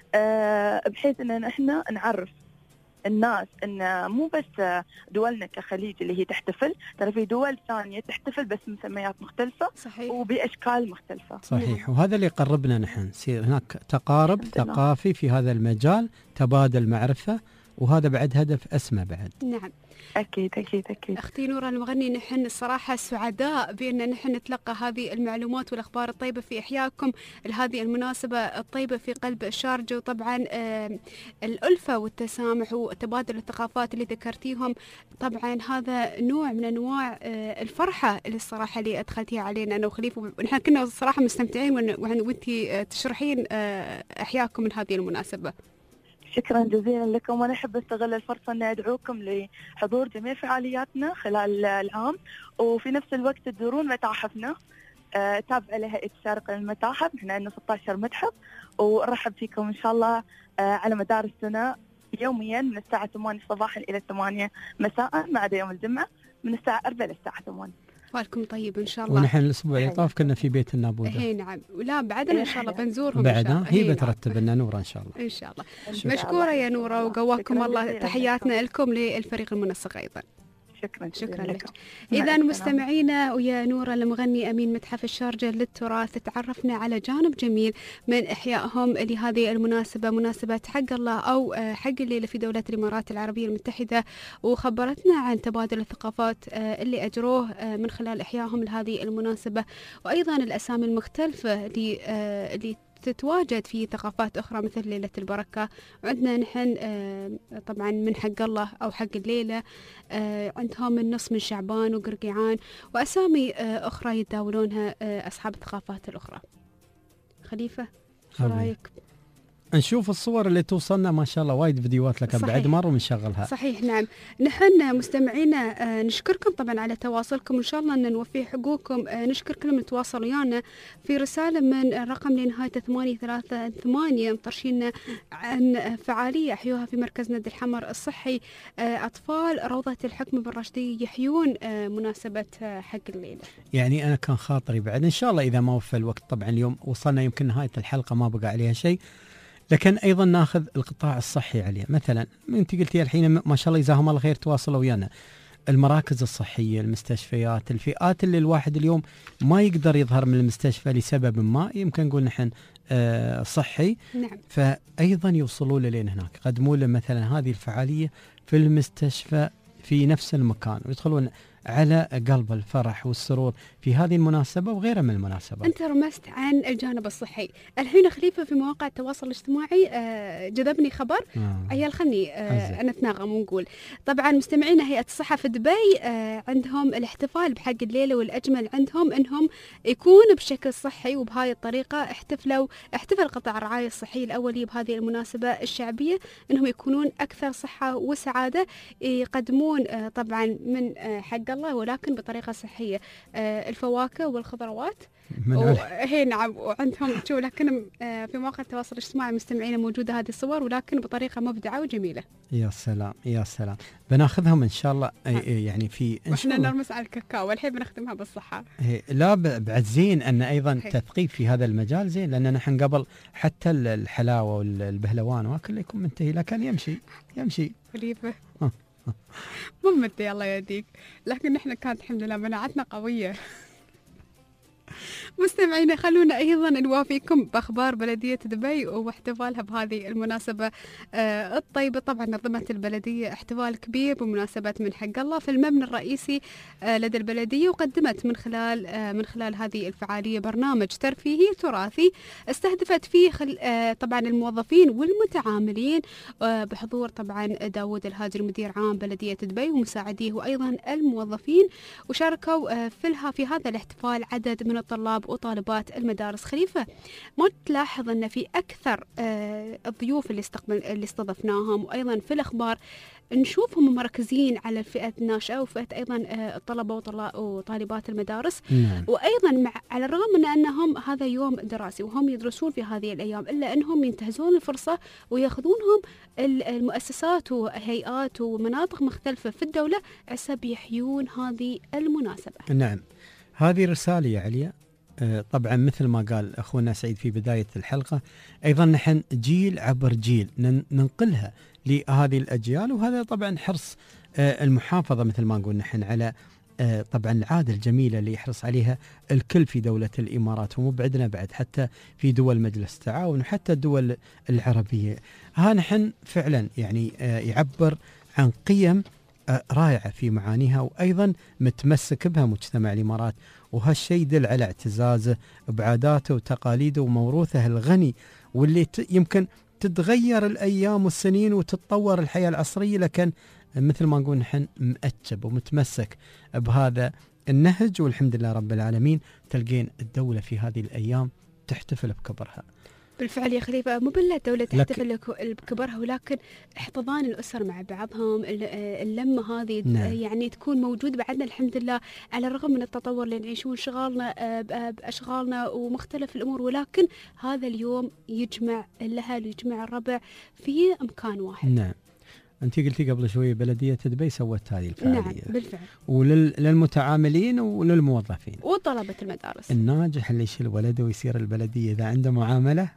بحيث أن احنا نعرف الناس أن مو بس دولنا كخليج اللي هي تحتفل، ترى في دول ثانية تحتفل بس مسميات مختلفة. صحيح. وبأشكال مختلفة. صحيح. وهذا اللي يقربنا نحن، يصير هناك تقارب ثقافي في هذا المجال، تبادل معرفة، وهذا بعد هدف أسمى بعد. نعم. أكيد أكيد أكيد. أختي نورة المغني، نحن الصراحة سعداء بأن نحن نتلقى هذه المعلومات والأخبار الطيبة في إحيائكم لهذه المناسبة الطيبة في قلب الشارقة. وطبعا الألفة والتسامح وتبادل الثقافات اللي ذكرتيهم، طبعا هذا نوع من أنواع الفرحة اللي الصراحة اللي أدخلتيها علينا أنا وخليفة. ونحن كنا الصراحة مستمتعين وانتي تشرحين إحيائكم من هذه المناسبة. شكرا جزيلا لكم. وأنا أحب أستغل الفرصة أن أدعوكم لحضور جميع فعالياتنا خلال العام، وفي نفس الوقت تزورون متاحفنا تابعة لهيئة الشارقة للمتاحف. احنا عندنا 16 متحف، ونرحب فيكم إن شاء الله على مدار السنة يوميا من الساعة 8 صباحا إلى 8 مساء، ما عدا يوم الجمعة من الساعة 4 للساعة 8. فالكم طيب ان شاء الله. ونحن الاسبوع اللي طاف كنا في بيت النابوده. اي نعم، ولا بعدنا ان شاء الله بنزورهم بعدها هي بترتب لنا نوره ان شاء الله. ان شاء الله. مشكوره يا نوره، وقواكم الله. تحياتنا لكم للفريق المنسق ايضا. شكرا لك. إذا مستمعينا، ويا نورة المغني أمين متحف الشارجة للتراث، تعرفنا على جانب جميل من إحيائهم لهذه المناسبة، مناسبة حق الله أو حق الليلة في دولة الإمارات العربية المتحدة، وخبرتنا عن تبادل الثقافات اللي أجروه من خلال إحيائهم لهذه المناسبة، وأيضا الأسامي المختلفة اللي تتواجد في ثقافات أخرى مثل ليلة البركة. وعندنا نحن طبعا من حق الله أو حق الليلة، عندهم النص من شعبان وقرقيعان وأسامي أخرى يتداولونها أصحاب الثقافات الأخرى. خليفة، شو رأيك؟ نشوف الصور اللي توصلنا ما شاء الله، وايد فيديوهات لك بعد مرة ونشغلها. صحيح نعم. نحن مستمعينا نشكركم طبعا على تواصلكم، وإن شاء الله أن نوفي حقوقكم. نشكر كل من تواصل ويانا في رسالة من رقم لنهاية 838 مطرشينا عن فعالية أحيوها في مركز نادي الحمر الصحي. أطفال روضة الحكم بالرشدي يحيون مناسبة حق الليلة. يعني أنا كان خاطري بعد إن شاء الله إذا ما وفى الوقت، طبعا اليوم وصلنا يمكن نهاية الحلقة ما بقى عليها شيء، لكن أيضا ناخذ القطاع الصحي عليه. مثلا أنت قلتي الحين ما شاء الله جزاهم الله خير تواصلوا ويانا، المراكز الصحية، المستشفيات، الفئات اللي الواحد اليوم ما يقدر يظهر من المستشفى لسبب ما، يمكن نقول نحن صحي. نعم. فأيضا يوصلوا له لين هناك، قدموا له مثلا هذه الفعالية في المستشفى في نفس المكان، ويدخلون على قلب الفرح والسرور في هذه المناسبة وغيرها من المناسبات. أنت رمزت عن الجانب الصحي. الحين خليفة في مواقع التواصل الاجتماعي جذبني خبر عيال خلني أنا أتناغم ونقول. طبعا مستمعين هيئة الصحة في دبي عندهم الاحتفال بحق الليلة، والأجمل عندهم أنهم يكون بشكل صحي، وبهاي الطريقة احتفل قطاع الرعاية الصحية الأولي بهذه المناسبة الشعبية أنهم يكونون أكثر صحة وسعادة، يقدمون طبعا من حق الله ولكن بطريقة صحية، الفواكه والخضروات هي نعم. وعندهم شو لكن في مواقع التواصل الاجتماعي مستمعين موجودة هذه الصور، ولكن بطريقة مبدعة وجميلة. يا سلام يا سلام، بناخذهم إن شاء الله. يعني في وإحنا نرمس على الكاكاو والحين بنخدمها بالصحة. لا بعد زين أن أيضا تثقيف في هذا المجال زين، لأن نحن قبل حتى الحلاوة والبهلوان وكله يكون منتهي، لكن يمشي خليفة مو منتهي الله يهديك، لكن نحن كانت الحمد لله مناعتنا قوية. مستمعينا خلونا أيضا نوافيكم بأخبار بلدية دبي واحتفالها بهذه المناسبة الطيبة. طبعا نظمت البلدية احتفال كبير بمناسبة من حق الله في المبنى الرئيسي لدى البلدية، وقدمت من خلال هذه الفعالية برنامج ترفيهي تراثي استهدفت فيه طبعا الموظفين والمتعاملين بحضور طبعا داود الهاجري مدير عام بلدية دبي ومساعديه وأيضا الموظفين، وشاركوا في هذا الاحتفال عدد من الطلاب وطالبات المدارس. خليفة، ما تلاحظ أن في أكثر الضيوف اللي استضفناهم وأيضا في الأخبار نشوفهم مركزين على الفئة الناشئة وفئة أيضا الطلبة وطالبات المدارس. وأيضا على الرغم من أنهم هذا يوم دراسي وهم يدرسون في هذه الأيام، إلا أنهم ينتهزون الفرصة ويأخذونهم المؤسسات وهيئات ومناطق مختلفة في الدولة عسى يحيون هذه المناسبة. نعم، هذه رسالة يا عليا. طبعا مثل ما قال أخونا سعيد في بداية الحلقة، أيضا نحن جيل عبر جيل ننقلها لهذه الأجيال، وهذا طبعا حرص المحافظة مثل ما نقول نحن على طبعا العادة الجميلة اللي يحرص عليها الكل في دولة الإمارات، ومبعدنا بعد حتى في دول مجلس التعاون وحتى الدول العربية. ها نحن فعلا يعني يعبر عن قيم رائعة في معانيها، وأيضا متمسك بها مجتمع الإمارات، وهالشيء يدل على اعتزازه بعاداته وتقاليده وموروثه الغني، واللي يمكن تتغير الأيام والسنين وتتطور الحياة العصرية، لكن مثل ما نقول نحن مأتب ومتمسك بهذا النهج. والحمد لله رب العالمين تلقين الدولة في هذه الأيام تحتفل بكبرها. بالفعل يا خليفة، مو بالله الدولة تحتفل بكبرها، ولكن احتضان الأسر مع بعضهم، اللمة هذه يعني تكون موجود بعدنا الحمد لله، على الرغم من التطور اللي نعيشون شغالنا بأشغالنا ومختلف الأمور، ولكن هذا اليوم يجمع الأهل ويجمع الربع في مكان واحد. نعم. أنت قلتي قبل شوي بلدية دبي سوت هذه الفعالية. نعم بالفعل. وللمتعاملين وللموظفين وطلبة المدارس. الناجح اللي يشيل ولده ويصير البلدية إذا عنده معاملة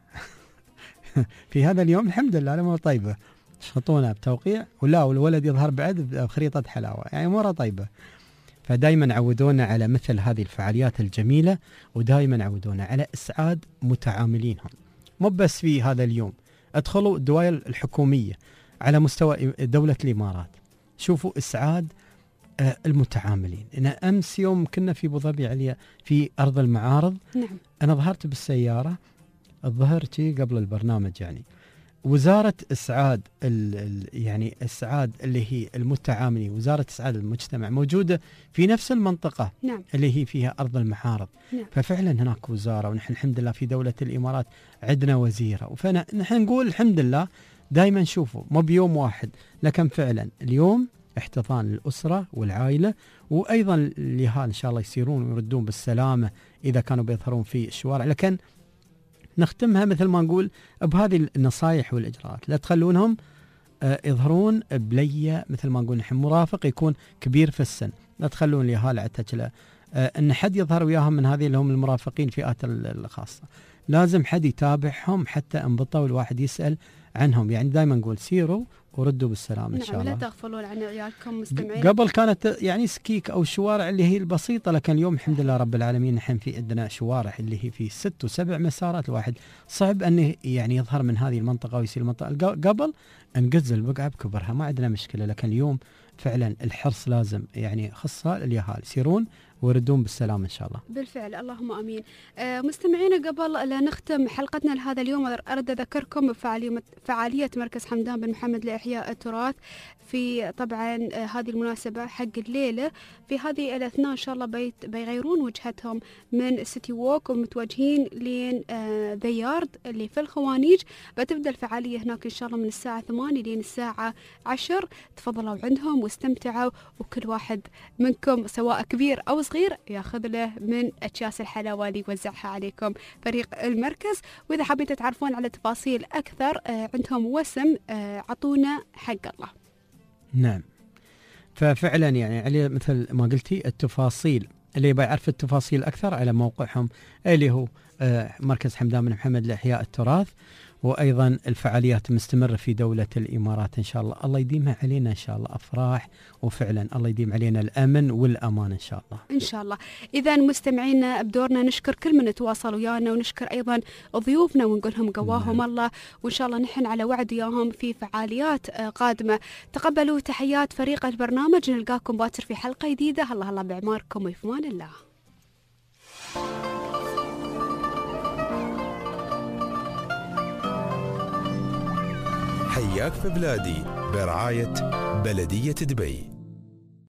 في هذا اليوم الحمد لله الأمور طيبة، شطونا بتوقيع والولد يظهر بعد بخريطة حلاوة، يعني أموره طيبة. فدايما عودونا على مثل هذه الفعاليات الجميلة، ودايما عودونا على إسعاد متعاملينهم، مو بس في هذا اليوم. ادخلوا الدوائر الحكومية على مستوى دولة الإمارات، شوفوا إسعاد المتعاملين. أنا أمس يوم كنا في أبو ظبي عليا في أرض المعارض. نعم. أنا ظهرت بالسيارة ظهرتي قبل البرنامج، يعني وزارة إسعاد يعني إسعاد اللي هي المتعاملين، وزارة إسعاد المجتمع موجودة في نفس المنطقة. نعم. اللي هي فيها أرض المعارض. نعم. ففعلا هناك وزارة، ونحن الحمد لله في دولة الإمارات عندنا وزيرة، فنحن نقول الحمد لله. دائما شوفوا مو بيوم واحد، لكن فعلا اليوم احتضان الأسرة والعائلة، وأيضا الأهالي إن شاء الله يسيرون ويردون بالسلامة إذا كانوا بيظهرون في الشوارع. لكن نختمها مثل ما نقول بهذه النصائح والإجراءات، لا تخلونهم يظهرون بلية، مثل ما نقول نحن مرافق يكون كبير في السن، لا تخلون الأهالي عتجلة أن حد يظهر وياهم من هذه اللي هم المرافقين فئات الخاصة. لازم حد يتابعهم حتى انبطوا الواحد يسأل عنهم، يعني دائما نقول سيروا وردوا بالسلام إن شاء الله. لا تغفلون عن عيالكم مستمعين. قبل كانت يعني سكيك أو شوارع اللي هي البسيطة، لكن اليوم الحمد لله رب العالمين نحن في عندنا شوارع اللي هي في 6 و7 مسارات، الواحد صعب أنه يعني يظهر من هذه المنطقة ويصير المنطقة. قبل نقز البقعة بكبرها ما عندنا مشكلة، لكن اليوم فعلا الحرص لازم يعني خاصة اليهال يسيرون ويردون بالسلام إن شاء الله. بالفعل اللهم آمين. مستمعينا، قبل لا نختم حلقتنا لهذا اليوم أرد أذكركم بفعالية مركز حمدان بن محمد لإحياء التراث في طبعا هذه المناسبة حق الليلة. في هذه الأثناء إن شاء الله بيغيرون وجهتهم من سيتي ووك ومتوجهين لين ذا يارد اللي في الخوانيج. بتبدأ الفعالية هناك إن شاء الله من الساعة 8 لين الساعة 10. تفضلوا عندهم واستمتعوا، وكل واحد منكم سواء كبير أو صغير ياخذ له من أكياس الحلاوة اللي يوزعها عليكم فريق المركز. وإذا حابين تعرفون على تفاصيل أكثر عندهم وسم عطونا حق الله. نعم، ففعلا يعني علي مثل ما قلتي التفاصيل اللي بيعرف التفاصيل أكثر على موقعهم اللي هو مركز حمدان بن محمد لإحياء التراث. وأيضا الفعاليات مستمرة في دولة الإمارات إن شاء الله. الله يديمها علينا إن شاء الله أفراح، وفعلا الله يديم علينا الأمن والأمان إن شاء الله. إن شاء الله. إذا مستمعينا بدورنا نشكر كل من تواصل ويانا، ونشكر أيضا ضيوفنا ونقول لهم قواهم الله، وإن شاء الله نحن على وعد وياهم في فعاليات قادمة. تقبلوا تحيات فريق البرنامج، نلقاكم باكر في حلقة جديدة. الله بإعماركم وفي أمان الله. حياك في بلادي برعاية بلدية دبي.